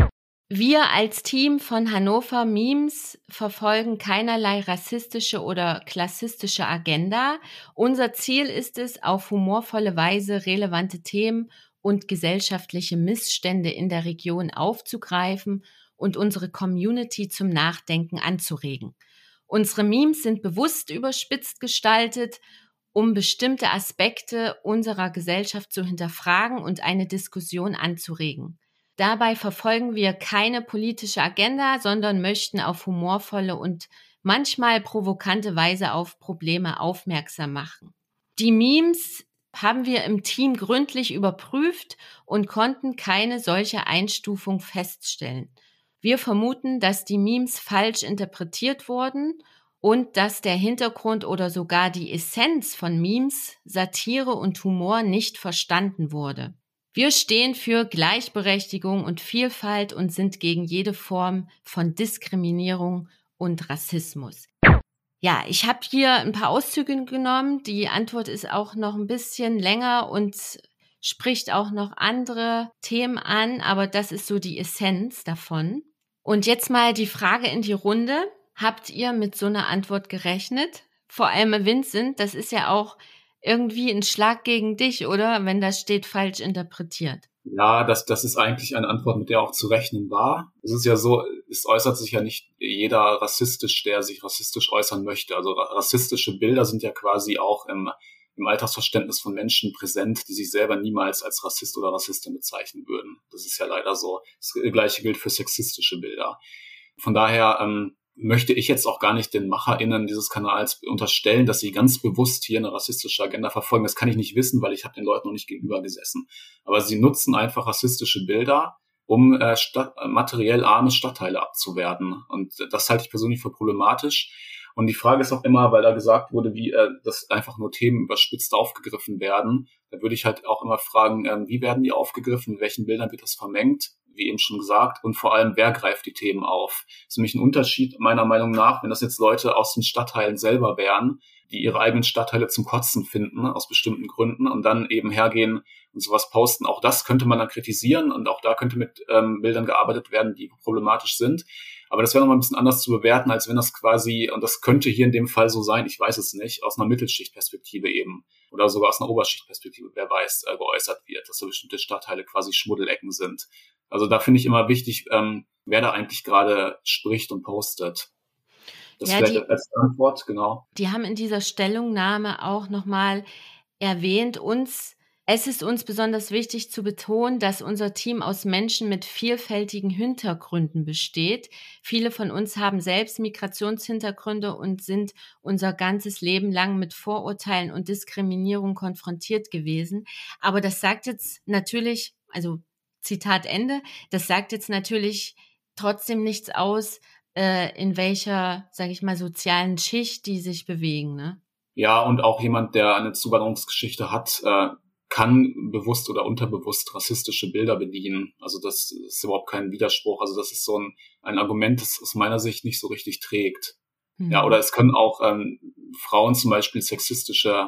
Wir als Team von Hannover Memes verfolgen keinerlei rassistische oder klassistische Agenda. Unser Ziel ist es, auf humorvolle Weise relevante Themen und gesellschaftliche Missstände in der Region aufzugreifen und unsere Community zum Nachdenken anzuregen. Unsere Memes sind bewusst überspitzt gestaltet, um bestimmte Aspekte unserer Gesellschaft zu hinterfragen und eine Diskussion anzuregen. Dabei verfolgen wir keine politische Agenda, sondern möchten auf humorvolle und manchmal provokante Weise auf Probleme aufmerksam machen. Die Memes haben wir im Team gründlich überprüft und konnten keine solche Einstufung feststellen. Wir vermuten, dass die Memes falsch interpretiert wurden und dass der Hintergrund oder sogar die Essenz von Memes, Satire und Humor nicht verstanden wurde. Wir stehen für Gleichberechtigung und Vielfalt und sind gegen jede Form von Diskriminierung und Rassismus. Ja, ich habe hier ein paar Auszüge genommen. Die Antwort ist auch noch ein bisschen länger und spricht auch noch andere Themen an, aber das ist so die Essenz davon. Und jetzt mal die Frage in die Runde. Habt ihr mit so einer Antwort gerechnet? Vor allem Vincent, das ist ja auch irgendwie ein Schlag gegen dich, oder? Wenn das steht, falsch interpretiert. Ja, das, das ist eigentlich eine Antwort, mit der auch zu rechnen war. Es ist ja so, es äußert sich ja nicht jeder rassistisch, der sich rassistisch äußern möchte. Also rassistische Bilder sind ja quasi auch im, im Alltagsverständnis von Menschen präsent, die sich selber niemals als Rassist oder Rassistin bezeichnen würden. Das ist ja leider so. Das Gleiche gilt für sexistische Bilder. Von daher ähm, möchte ich jetzt auch gar nicht den MacherInnen dieses Kanals unterstellen, dass sie ganz bewusst hier eine rassistische Agenda verfolgen. Das kann ich nicht wissen, weil ich habe den Leuten noch nicht gegenüber gesessen. Aber sie nutzen einfach rassistische Bilder, um äh, Stadt, materiell arme Stadtteile abzuwerten. Und das halte ich persönlich für problematisch. Und die Frage ist auch immer, weil da gesagt wurde, wie äh, dass einfach nur Themen überspitzt aufgegriffen werden. Da würde ich halt auch immer fragen, äh, wie werden die aufgegriffen, mit welchen Bildern wird das vermengt? Wie eben schon gesagt, und vor allem, wer greift die Themen auf? Das ist nämlich ein Unterschied meiner Meinung nach, wenn das jetzt Leute aus den Stadtteilen selber wären, die ihre eigenen Stadtteile zum Kotzen finden, aus bestimmten Gründen, und dann eben hergehen und sowas posten. Auch das könnte man dann kritisieren und auch da könnte mit ähm, Bildern gearbeitet werden, die problematisch sind. Aber das wäre nochmal ein bisschen anders zu bewerten, als wenn das quasi, und das könnte hier in dem Fall so sein, ich weiß es nicht, aus einer Mittelschichtperspektive eben oder sogar aus einer Oberschichtperspektive, wer weiß, äh, geäußert wird, dass so bestimmte Stadtteile quasi Schmuddelecken sind. Also da finde ich immer wichtig, ähm, wer da eigentlich gerade spricht und postet. Das ja, vielleicht als Antwort, genau. Die haben in dieser Stellungnahme auch nochmal erwähnt, uns Es ist uns besonders wichtig zu betonen, dass unser Team aus Menschen mit vielfältigen Hintergründen besteht. Viele von uns haben selbst Migrationshintergründe und sind unser ganzes Leben lang mit Vorurteilen und Diskriminierung konfrontiert gewesen. Aber das sagt jetzt natürlich, also Zitat Ende, das sagt jetzt natürlich trotzdem nichts aus, äh, in welcher, sage ich mal, sozialen Schicht die sich bewegen, ne? Ja, und auch jemand, der eine Zuwanderungsgeschichte hat, äh, kann bewusst oder unterbewusst rassistische Bilder bedienen. Also das ist überhaupt kein Widerspruch. Also das ist so ein, ein Argument, das aus meiner Sicht nicht so richtig trägt. Mhm. Ja, oder es können auch ähm, Frauen zum Beispiel sexistische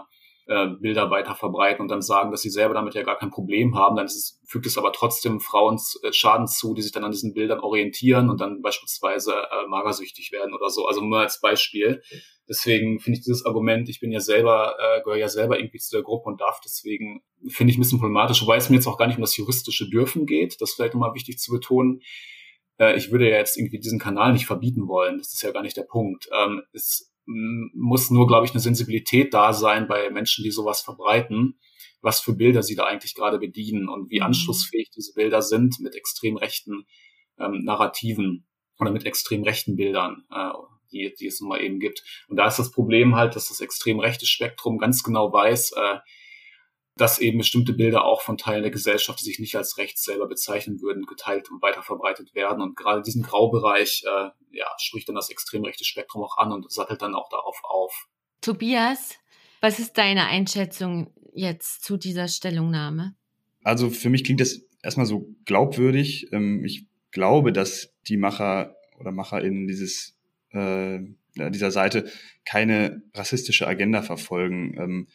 äh, Bilder weiter verbreiten und dann sagen, dass sie selber damit ja gar kein Problem haben, dann ist es, fügt es aber trotzdem Frauen äh, Schaden zu, die sich dann an diesen Bildern orientieren und dann beispielsweise äh, magersüchtig werden oder so. Also nur als Beispiel. Deswegen finde ich dieses Argument, ich bin ja selber, äh, gehöre ja selber irgendwie zu der Gruppe und darf deswegen, finde ich ein bisschen problematisch, wobei es mir jetzt auch gar nicht um das juristische Dürfen geht, das ist vielleicht nochmal wichtig zu betonen. Äh, ich würde ja jetzt irgendwie diesen Kanal nicht verbieten wollen, das ist ja gar nicht der Punkt. Ähm, es m- muss nur, glaube ich, eine Sensibilität da sein bei Menschen, die sowas verbreiten, was für Bilder sie da eigentlich gerade bedienen und wie anschlussfähig diese Bilder sind mit extrem rechten ähm, Narrativen oder mit extrem rechten Bildern, äh, die, die es nun mal eben gibt. Und da ist das Problem halt, dass das extrem rechte Spektrum ganz genau weiß, äh, dass eben bestimmte Bilder auch von Teilen der Gesellschaft, die sich nicht als rechts selber bezeichnen würden, geteilt und weiterverbreitet werden. Und gerade diesen Graubereich, äh, ja, spricht dann das extrem rechte Spektrum auch an und sattelt dann auch darauf auf. Tobias, was ist deine Einschätzung jetzt zu dieser Stellungnahme? Also für mich klingt das erstmal so glaubwürdig. Ich glaube, dass die Macher oder MacherInnen dieses äh, dieser Seite keine rassistische Agenda verfolgen. Ähm,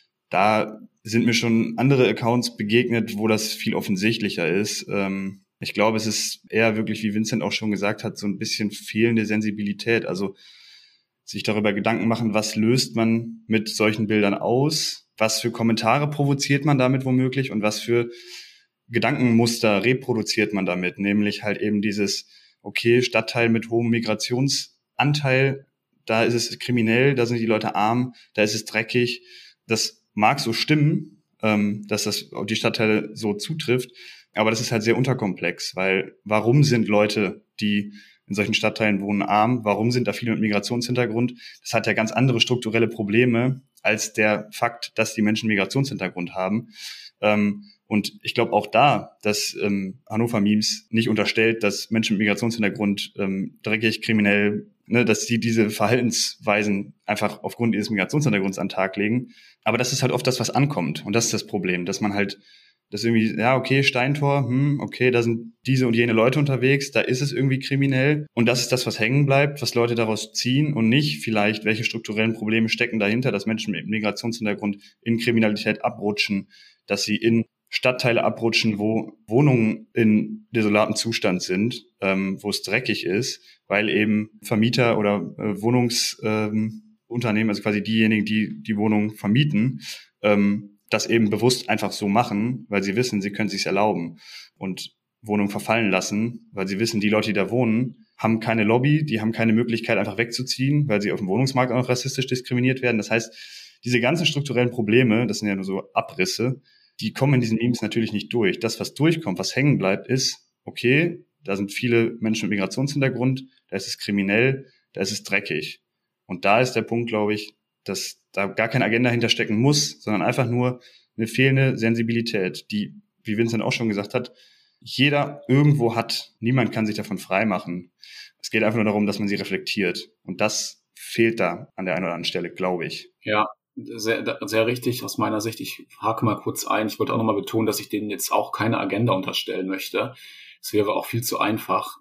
da sind mir schon andere Accounts begegnet, wo das viel offensichtlicher ist. Ähm, ich glaube, es ist eher wirklich, wie Vincent auch schon gesagt hat, so ein bisschen fehlende Sensibilität. Also sich darüber Gedanken machen, was löst man mit solchen Bildern aus? Was für Kommentare provoziert man damit womöglich? Und was für Gedankenmuster reproduziert man damit? Nämlich halt eben dieses, okay, Stadtteil mit hohem Migrationsanteil, da ist es kriminell, da sind die Leute arm, da ist es dreckig. Das mag so stimmen, ähm, dass das auf die Stadtteile so zutrifft, aber das ist halt sehr unterkomplex, weil warum sind Leute, die in solchen Stadtteilen wohnen, arm? Warum sind da viele mit Migrationshintergrund? Das hat ja ganz andere strukturelle Probleme als der Fakt, dass die Menschen Migrationshintergrund haben. Ähm, und ich glaube auch da, dass ähm, Hannover Memes nicht unterstellt, dass Menschen mit Migrationshintergrund ähm, dreckig, kriminell, ne, dass sie diese Verhaltensweisen einfach aufgrund ihres Migrationshintergrunds an den Tag legen. Aber das ist halt oft das, was ankommt. Und das ist das Problem, dass man halt das irgendwie, ja, okay, Steintor, hm, okay, da sind diese und jene Leute unterwegs, da ist es irgendwie kriminell. Und das ist das, was hängen bleibt, was Leute daraus ziehen und nicht vielleicht, welche strukturellen Probleme stecken dahinter, dass Menschen mit Migrationshintergrund in Kriminalität abrutschen, dass sie in Stadtteile abrutschen, wo Wohnungen in desolatem Zustand sind, ähm, wo es dreckig ist, weil eben Vermieter oder äh, Wohnungsunternehmen, ähm, also quasi diejenigen, die die Wohnung vermieten, ähm, das eben bewusst einfach so machen, weil sie wissen, sie können es sich erlauben und Wohnungen verfallen lassen, weil sie wissen, die Leute, die da wohnen, haben keine Lobby, die haben keine Möglichkeit, einfach wegzuziehen, weil sie auf dem Wohnungsmarkt auch noch rassistisch diskriminiert werden. Das heißt, diese ganzen strukturellen Probleme, das sind ja nur so Abrisse, die kommen in diesen Memes natürlich nicht durch. Das, was durchkommt, was hängen bleibt, ist, okay, da sind viele Menschen mit Migrationshintergrund, da ist es kriminell, da ist es dreckig. Und da ist der Punkt, glaube ich, dass da gar keine Agenda hinterstecken muss, sondern einfach nur eine fehlende Sensibilität, die, wie Vincent auch schon gesagt hat, jeder irgendwo hat. Niemand kann sich davon freimachen. Es geht einfach nur darum, dass man sie reflektiert. Und das fehlt da an der einen oder anderen Stelle, glaube ich. Ja, sehr, sehr richtig aus meiner Sicht. Ich hake mal kurz ein. Ich wollte auch nochmal betonen, dass ich denen jetzt auch keine Agenda unterstellen möchte. Es wäre auch viel zu einfach.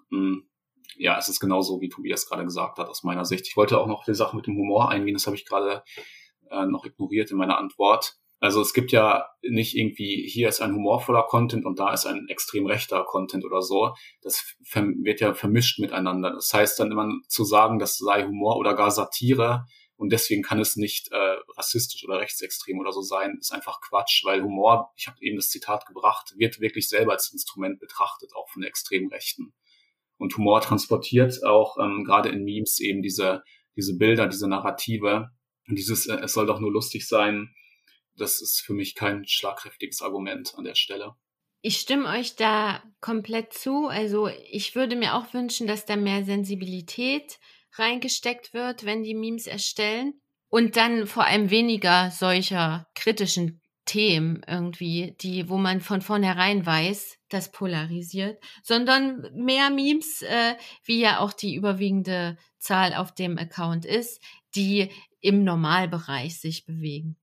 Ja, es ist genauso, wie Tobias gerade gesagt hat, aus meiner Sicht. Ich wollte auch noch die Sache mit dem Humor eingehen. Das habe ich gerade äh, noch ignoriert in meiner Antwort. Also es gibt ja nicht irgendwie, hier ist ein humorvoller Content und da ist ein extrem rechter Content oder so. Das verm- wird ja vermischt miteinander. Das heißt dann immer zu sagen, das sei Humor oder gar Satire und deswegen kann es nicht äh, rassistisch oder rechtsextrem oder so sein, ist einfach Quatsch, weil Humor, ich habe eben das Zitat gebracht, wird wirklich selber als Instrument betrachtet, auch von der extremen Rechten. Und Humor transportiert auch ähm, gerade in Memes eben diese diese Bilder, diese Narrative. Und dieses, äh, es soll doch nur lustig sein, das ist für mich kein schlagkräftiges Argument an der Stelle. Ich stimme euch da komplett zu. Also ich würde mir auch wünschen, dass da mehr Sensibilität reingesteckt wird, wenn die Memes erstellen. Und dann vor allem weniger solcher kritischen Themen irgendwie, die, wo man von vornherein weiß, das polarisiert, sondern mehr Memes, äh, wie ja auch die überwiegende Zahl auf dem Account ist, die im Normalbereich sich bewegen.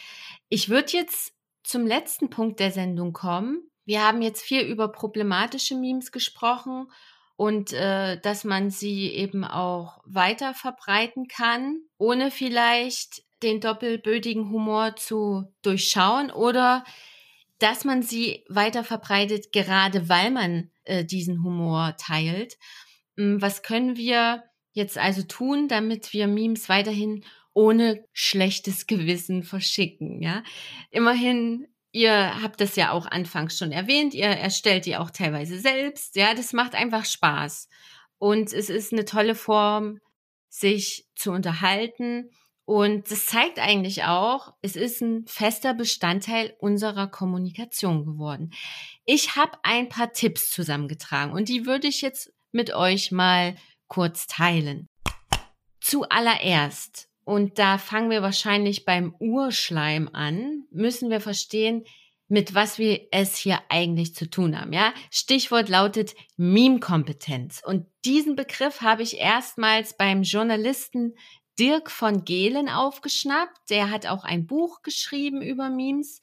Ich würde jetzt zum letzten Punkt der Sendung kommen. Wir haben jetzt viel über problematische Memes gesprochen und äh, dass man sie eben auch weiter verbreiten kann, ohne vielleicht den doppelbödigen Humor zu durchschauen oder dass man sie weiter verbreitet, gerade weil man äh, diesen Humor teilt. Was können wir jetzt also tun, damit wir Memes weiterhin ohne schlechtes Gewissen verschicken? Ja, immerhin, ihr habt das ja auch anfangs schon erwähnt, ihr erstellt die auch teilweise selbst. Ja, das macht einfach Spaß. Und es ist eine tolle Form, sich zu unterhalten. Und das zeigt eigentlich auch, es ist ein fester Bestandteil unserer Kommunikation geworden. Ich habe ein paar Tipps zusammengetragen und die würde ich jetzt mit euch mal kurz teilen. Zuallererst, und da fangen wir wahrscheinlich beim Urschleim an, müssen wir verstehen, mit was wir es hier eigentlich zu tun haben. Ja? Stichwort lautet Meme-Kompetenz. Und diesen Begriff habe ich erstmals beim Journalisten Dirk von Gehlen aufgeschnappt. Der hat auch ein Buch geschrieben über Memes.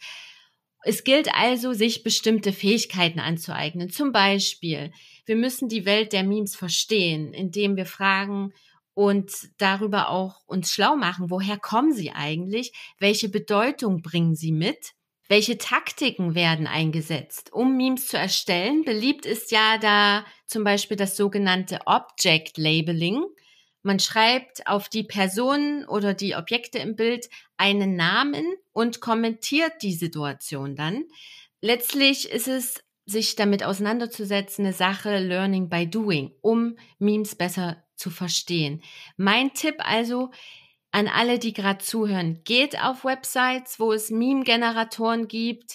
Es gilt also, sich bestimmte Fähigkeiten anzueignen. Zum Beispiel, wir müssen die Welt der Memes verstehen, indem wir fragen und darüber auch uns schlau machen. Woher kommen sie eigentlich? Welche Bedeutung bringen sie mit? Welche Taktiken werden eingesetzt, um Memes zu erstellen? Beliebt ist ja da zum Beispiel das sogenannte Object Labeling. Man schreibt auf die Personen oder die Objekte im Bild einen Namen und kommentiert die Situation dann. Letztlich ist es, sich damit auseinanderzusetzen, eine Sache Learning by Doing, um Memes besser zu verstehen. Mein Tipp also an alle, die gerade zuhören, geht auf Websites, wo es Meme-Generatoren gibt,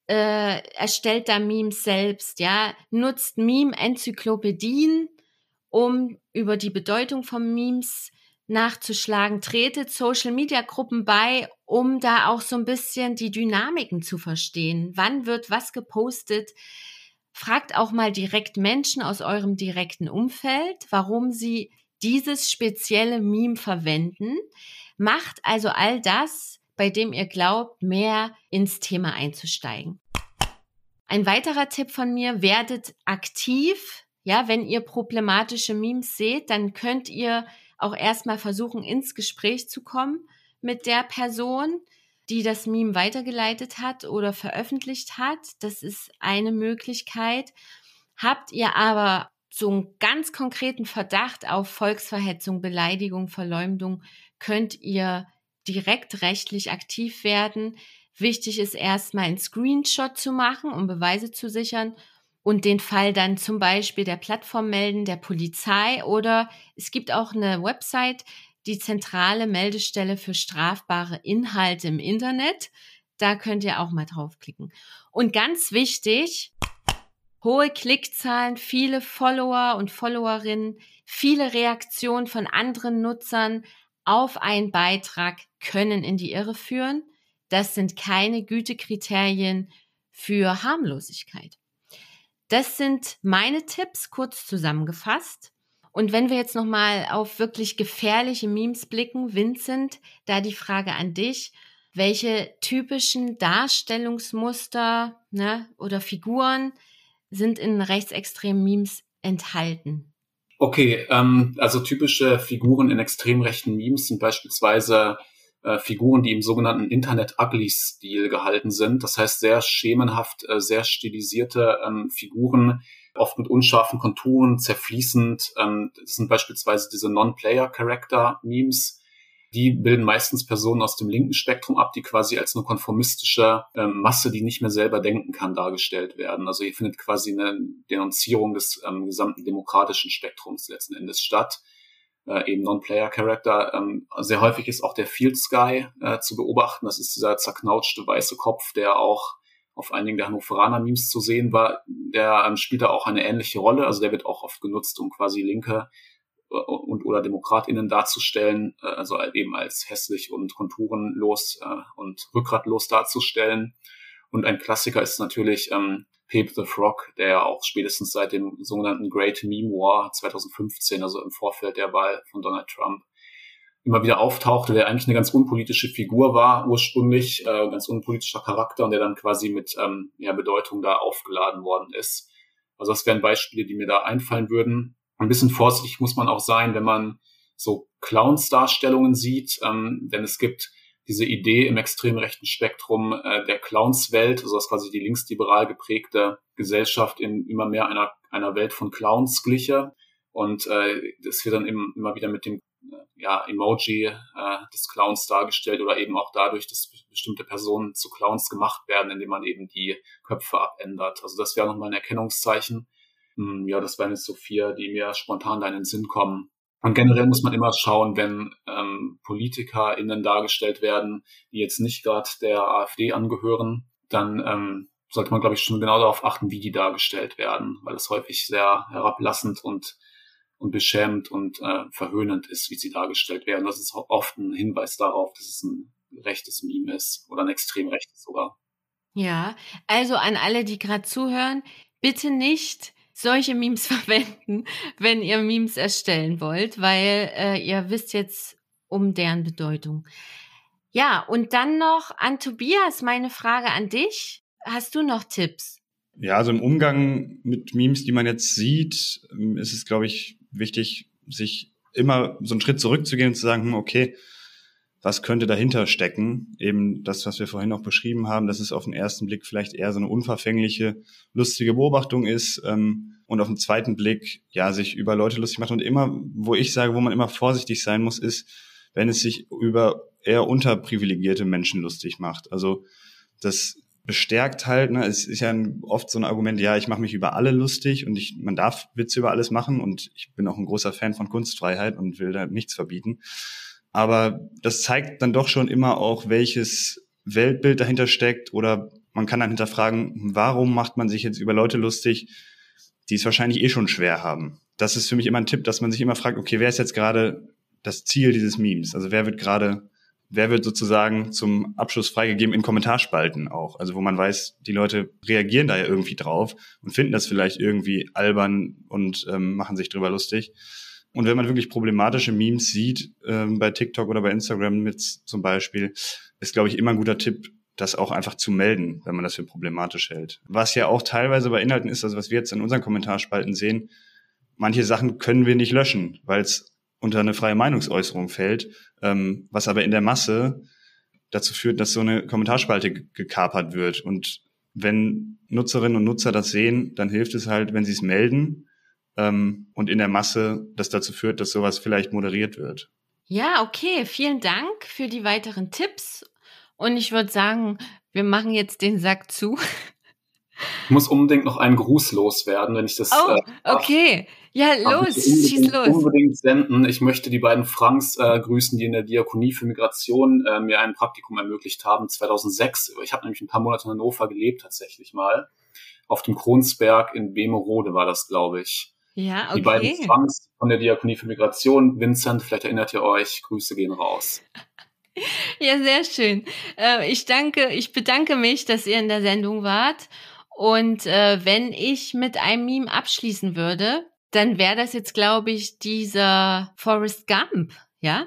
äh, erstellt da Memes selbst, ja, nutzt Meme-Enzyklopädien, um über die Bedeutung von Memes nachzuschlagen, tretet Social-Media-Gruppen bei, um da auch so ein bisschen die Dynamiken zu verstehen. Wann wird was gepostet? Fragt auch mal direkt Menschen aus eurem direkten Umfeld, warum sie dieses spezielle Meme verwenden. Macht also all das, bei dem ihr glaubt, mehr ins Thema einzusteigen. Ein weiterer Tipp von mir, werdet aktiv. Ja, wenn ihr problematische Memes seht, dann könnt ihr auch erstmal versuchen, ins Gespräch zu kommen mit der Person, die das Meme weitergeleitet hat oder veröffentlicht hat. Das ist eine Möglichkeit. Habt ihr aber so einen ganz konkreten Verdacht auf Volksverhetzung, Beleidigung, Verleumdung, könnt ihr direkt rechtlich aktiv werden. Wichtig ist erstmal einen Screenshot zu machen, um Beweise zu sichern und den Fall dann zum Beispiel der Plattform melden, der Polizei, oder es gibt auch eine Website, die zentrale Meldestelle für strafbare Inhalte im Internet. Da könnt ihr auch mal draufklicken. Und ganz wichtig, hohe Klickzahlen, viele Follower und Followerinnen, viele Reaktionen von anderen Nutzern auf einen Beitrag können in die Irre führen. Das sind keine Gütekriterien für Harmlosigkeit. Das sind meine Tipps, kurz zusammengefasst. Und wenn wir jetzt nochmal auf wirklich gefährliche Memes blicken, Vincent, da die Frage an dich, welche typischen Darstellungsmuster, ne, oder Figuren sind in rechtsextremen Memes enthalten? Okay, ähm, also typische Figuren in extrem rechten Memes sind beispielsweise äh, Figuren, die im sogenannten Internet-Ugly-Stil gehalten sind. Das heißt, sehr schemenhaft, äh, sehr stilisierte ähm, Figuren, oft mit unscharfen Konturen, zerfließend. Ähm, das sind beispielsweise diese Non-Player-Character-Memes. Die bilden meistens Personen aus dem linken Spektrum ab, die quasi als eine konformistische ähm, Masse, die nicht mehr selber denken kann, dargestellt werden. Also hier findet quasi eine Denunzierung des ähm, gesamten demokratischen Spektrums letzten Endes statt. Äh, eben Non-Player-Character. Ähm, sehr häufig ist auch der Field Sky äh, zu beobachten. Das ist dieser zerknautschte weiße Kopf, der auch auf einigen der Hannoveraner-Memes zu sehen war. Der ähm, spielt da auch eine ähnliche Rolle. Also der wird auch oft genutzt, um quasi linke und oder DemokratInnen darzustellen, also eben als hässlich und konturenlos äh, und rückgratlos darzustellen. Und ein Klassiker ist natürlich ähm, Pepe the Frog, der ja auch spätestens seit dem sogenannten Great Meme War zwanzig fünfzehn, also im Vorfeld der Wahl von Donald Trump, immer wieder auftauchte, der eigentlich eine ganz unpolitische Figur war ursprünglich, äh, ganz unpolitischer Charakter, und der dann quasi mit ähm, ja, Bedeutung da aufgeladen worden ist. Also das wären Beispiele, die mir da einfallen würden. Ein bisschen vorsichtig muss man auch sein, wenn man so Clowns-Darstellungen sieht, ähm, denn es gibt diese Idee im extrem rechten Spektrum äh, der Clownswelt, also dass quasi die linksliberal geprägte Gesellschaft in immer mehr einer einer Welt von Clowns gliche. Und äh, das wird dann eben immer wieder mit dem äh, ja, Emoji äh, des Clowns dargestellt oder eben auch dadurch, dass bestimmte Personen zu Clowns gemacht werden, indem man eben die Köpfe abändert. Also das wäre nochmal ein Erkennungszeichen. Hm, ja, das wären jetzt so vier, die mir spontan da in den Sinn kommen. Und generell muss man immer schauen, wenn ähm, PolitikerInnen dargestellt werden, die jetzt nicht gerade der AfD angehören, dann ähm, sollte man, glaube ich, schon genau darauf achten, wie die dargestellt werden, weil es häufig sehr herablassend und und beschämend und äh, verhöhnend ist, wie sie dargestellt werden. Das ist oft ein Hinweis darauf, dass es ein rechtes Meme ist oder ein extrem rechtes sogar. Ja, also an alle, die gerade zuhören, bitte nicht solche Memes verwenden, wenn ihr Memes erstellen wollt, weil äh, ihr wisst jetzt um deren Bedeutung. Ja, und dann noch an Tobias, meine Frage an dich. Hast du noch Tipps? Ja, also im Umgang mit Memes, die man jetzt sieht, ist es, glaube ich, wichtig, sich immer so einen Schritt zurückzugehen und zu sagen, hm, okay, was könnte dahinter stecken? Eben das, was wir vorhin auch beschrieben haben, dass es auf den ersten Blick vielleicht eher so eine unverfängliche, lustige Beobachtung ist ähm, und auf den zweiten Blick, ja, sich über Leute lustig macht. Und immer, wo ich sage, wo man immer vorsichtig sein muss, ist, wenn es sich über eher unterprivilegierte Menschen lustig macht. Also das bestärkt halt, ne, es ist ja oft so ein Argument, ja, ich mache mich über alle lustig und ich, man darf Witze über alles machen und ich bin auch ein großer Fan von Kunstfreiheit und will da nichts verbieten. Aber das zeigt dann doch schon immer auch, welches Weltbild dahinter steckt oder man kann dann hinterfragen, warum macht man sich jetzt über Leute lustig, die es wahrscheinlich eh schon schwer haben. Das ist für mich immer ein Tipp, dass man sich immer fragt, okay, wer ist jetzt gerade das Ziel dieses Memes? Also wer wird gerade Wer wird sozusagen zum Abschluss freigegeben in Kommentarspalten auch? Also wo man weiß, die Leute reagieren da ja irgendwie drauf und finden das vielleicht irgendwie albern und ähm, machen sich drüber lustig. Und wenn man wirklich problematische Memes sieht, ähm, bei TikTok oder bei Instagram mit zum Beispiel, ist, glaube ich, immer ein guter Tipp, das auch einfach zu melden, wenn man das für problematisch hält. Was ja auch teilweise bei Inhalten ist, also was wir jetzt in unseren Kommentarspalten sehen, manche Sachen können wir nicht löschen, weil es unter eine freie Meinungsäußerung fällt, ähm, was aber in der Masse dazu führt, dass so eine Kommentarspalte ge- gekapert wird. Und wenn Nutzerinnen und Nutzer das sehen, dann hilft es halt, wenn sie es melden ähm, und in der Masse das dazu führt, dass sowas vielleicht moderiert wird. Ja, okay. Vielen Dank für die weiteren Tipps. Und ich würde sagen, wir machen jetzt den Sack zu. Ich muss unbedingt noch einen Gruß loswerden, wenn ich das... Oh, äh, okay. Ja, los, schieß los. Unbedingt senden. Ich möchte die beiden Franks äh, grüßen, die in der Diakonie für Migration äh, mir ein Praktikum ermöglicht haben, zweitausendsechs. Ich habe nämlich ein paar Monate in Hannover gelebt, tatsächlich mal. Auf dem Kronsberg in Bemerode war das, glaube ich. Ja, okay. Die beiden Franks von der Diakonie für Migration. Vincent, vielleicht erinnert ihr euch, Grüße gehen raus. Ja, sehr schön. Äh, ich danke, ich bedanke mich, dass ihr in der Sendung wart. Und äh, wenn ich mit einem Meme abschließen würde, dann wäre das jetzt, glaube ich, dieser Forrest Gump, ja?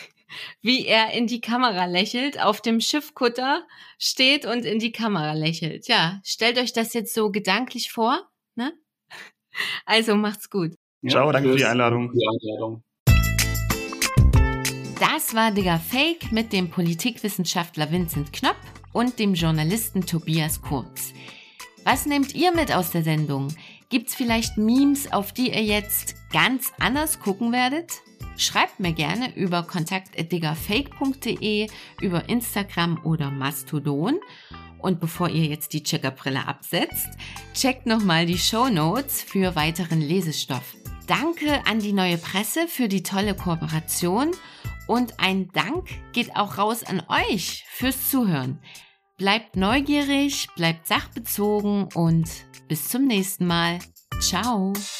Wie er in die Kamera lächelt, auf dem Schiffkutter steht und in die Kamera lächelt. Ja, stellt euch das jetzt so gedanklich vor, ne? Also macht's gut. Ja, ciao, danke für die Einladung. Die Einladung. Das war Digga Fake mit dem Politikwissenschaftler Vincent Knopp und dem Journalisten Tobias Kurz. Was nehmt ihr mit aus der Sendung? Gibt's vielleicht Memes, auf die ihr jetzt ganz anders gucken werdet? Schreibt mir gerne über kontakt at diggafake punkt de, über Instagram oder Mastodon. Und bevor ihr jetzt die Checkerbrille absetzt, checkt nochmal die Shownotes für weiteren Lesestoff. Danke an die Neue Presse für die tolle Kooperation und ein Dank geht auch raus an euch fürs Zuhören. Bleibt neugierig, bleibt sachbezogen und bis zum nächsten Mal. Ciao!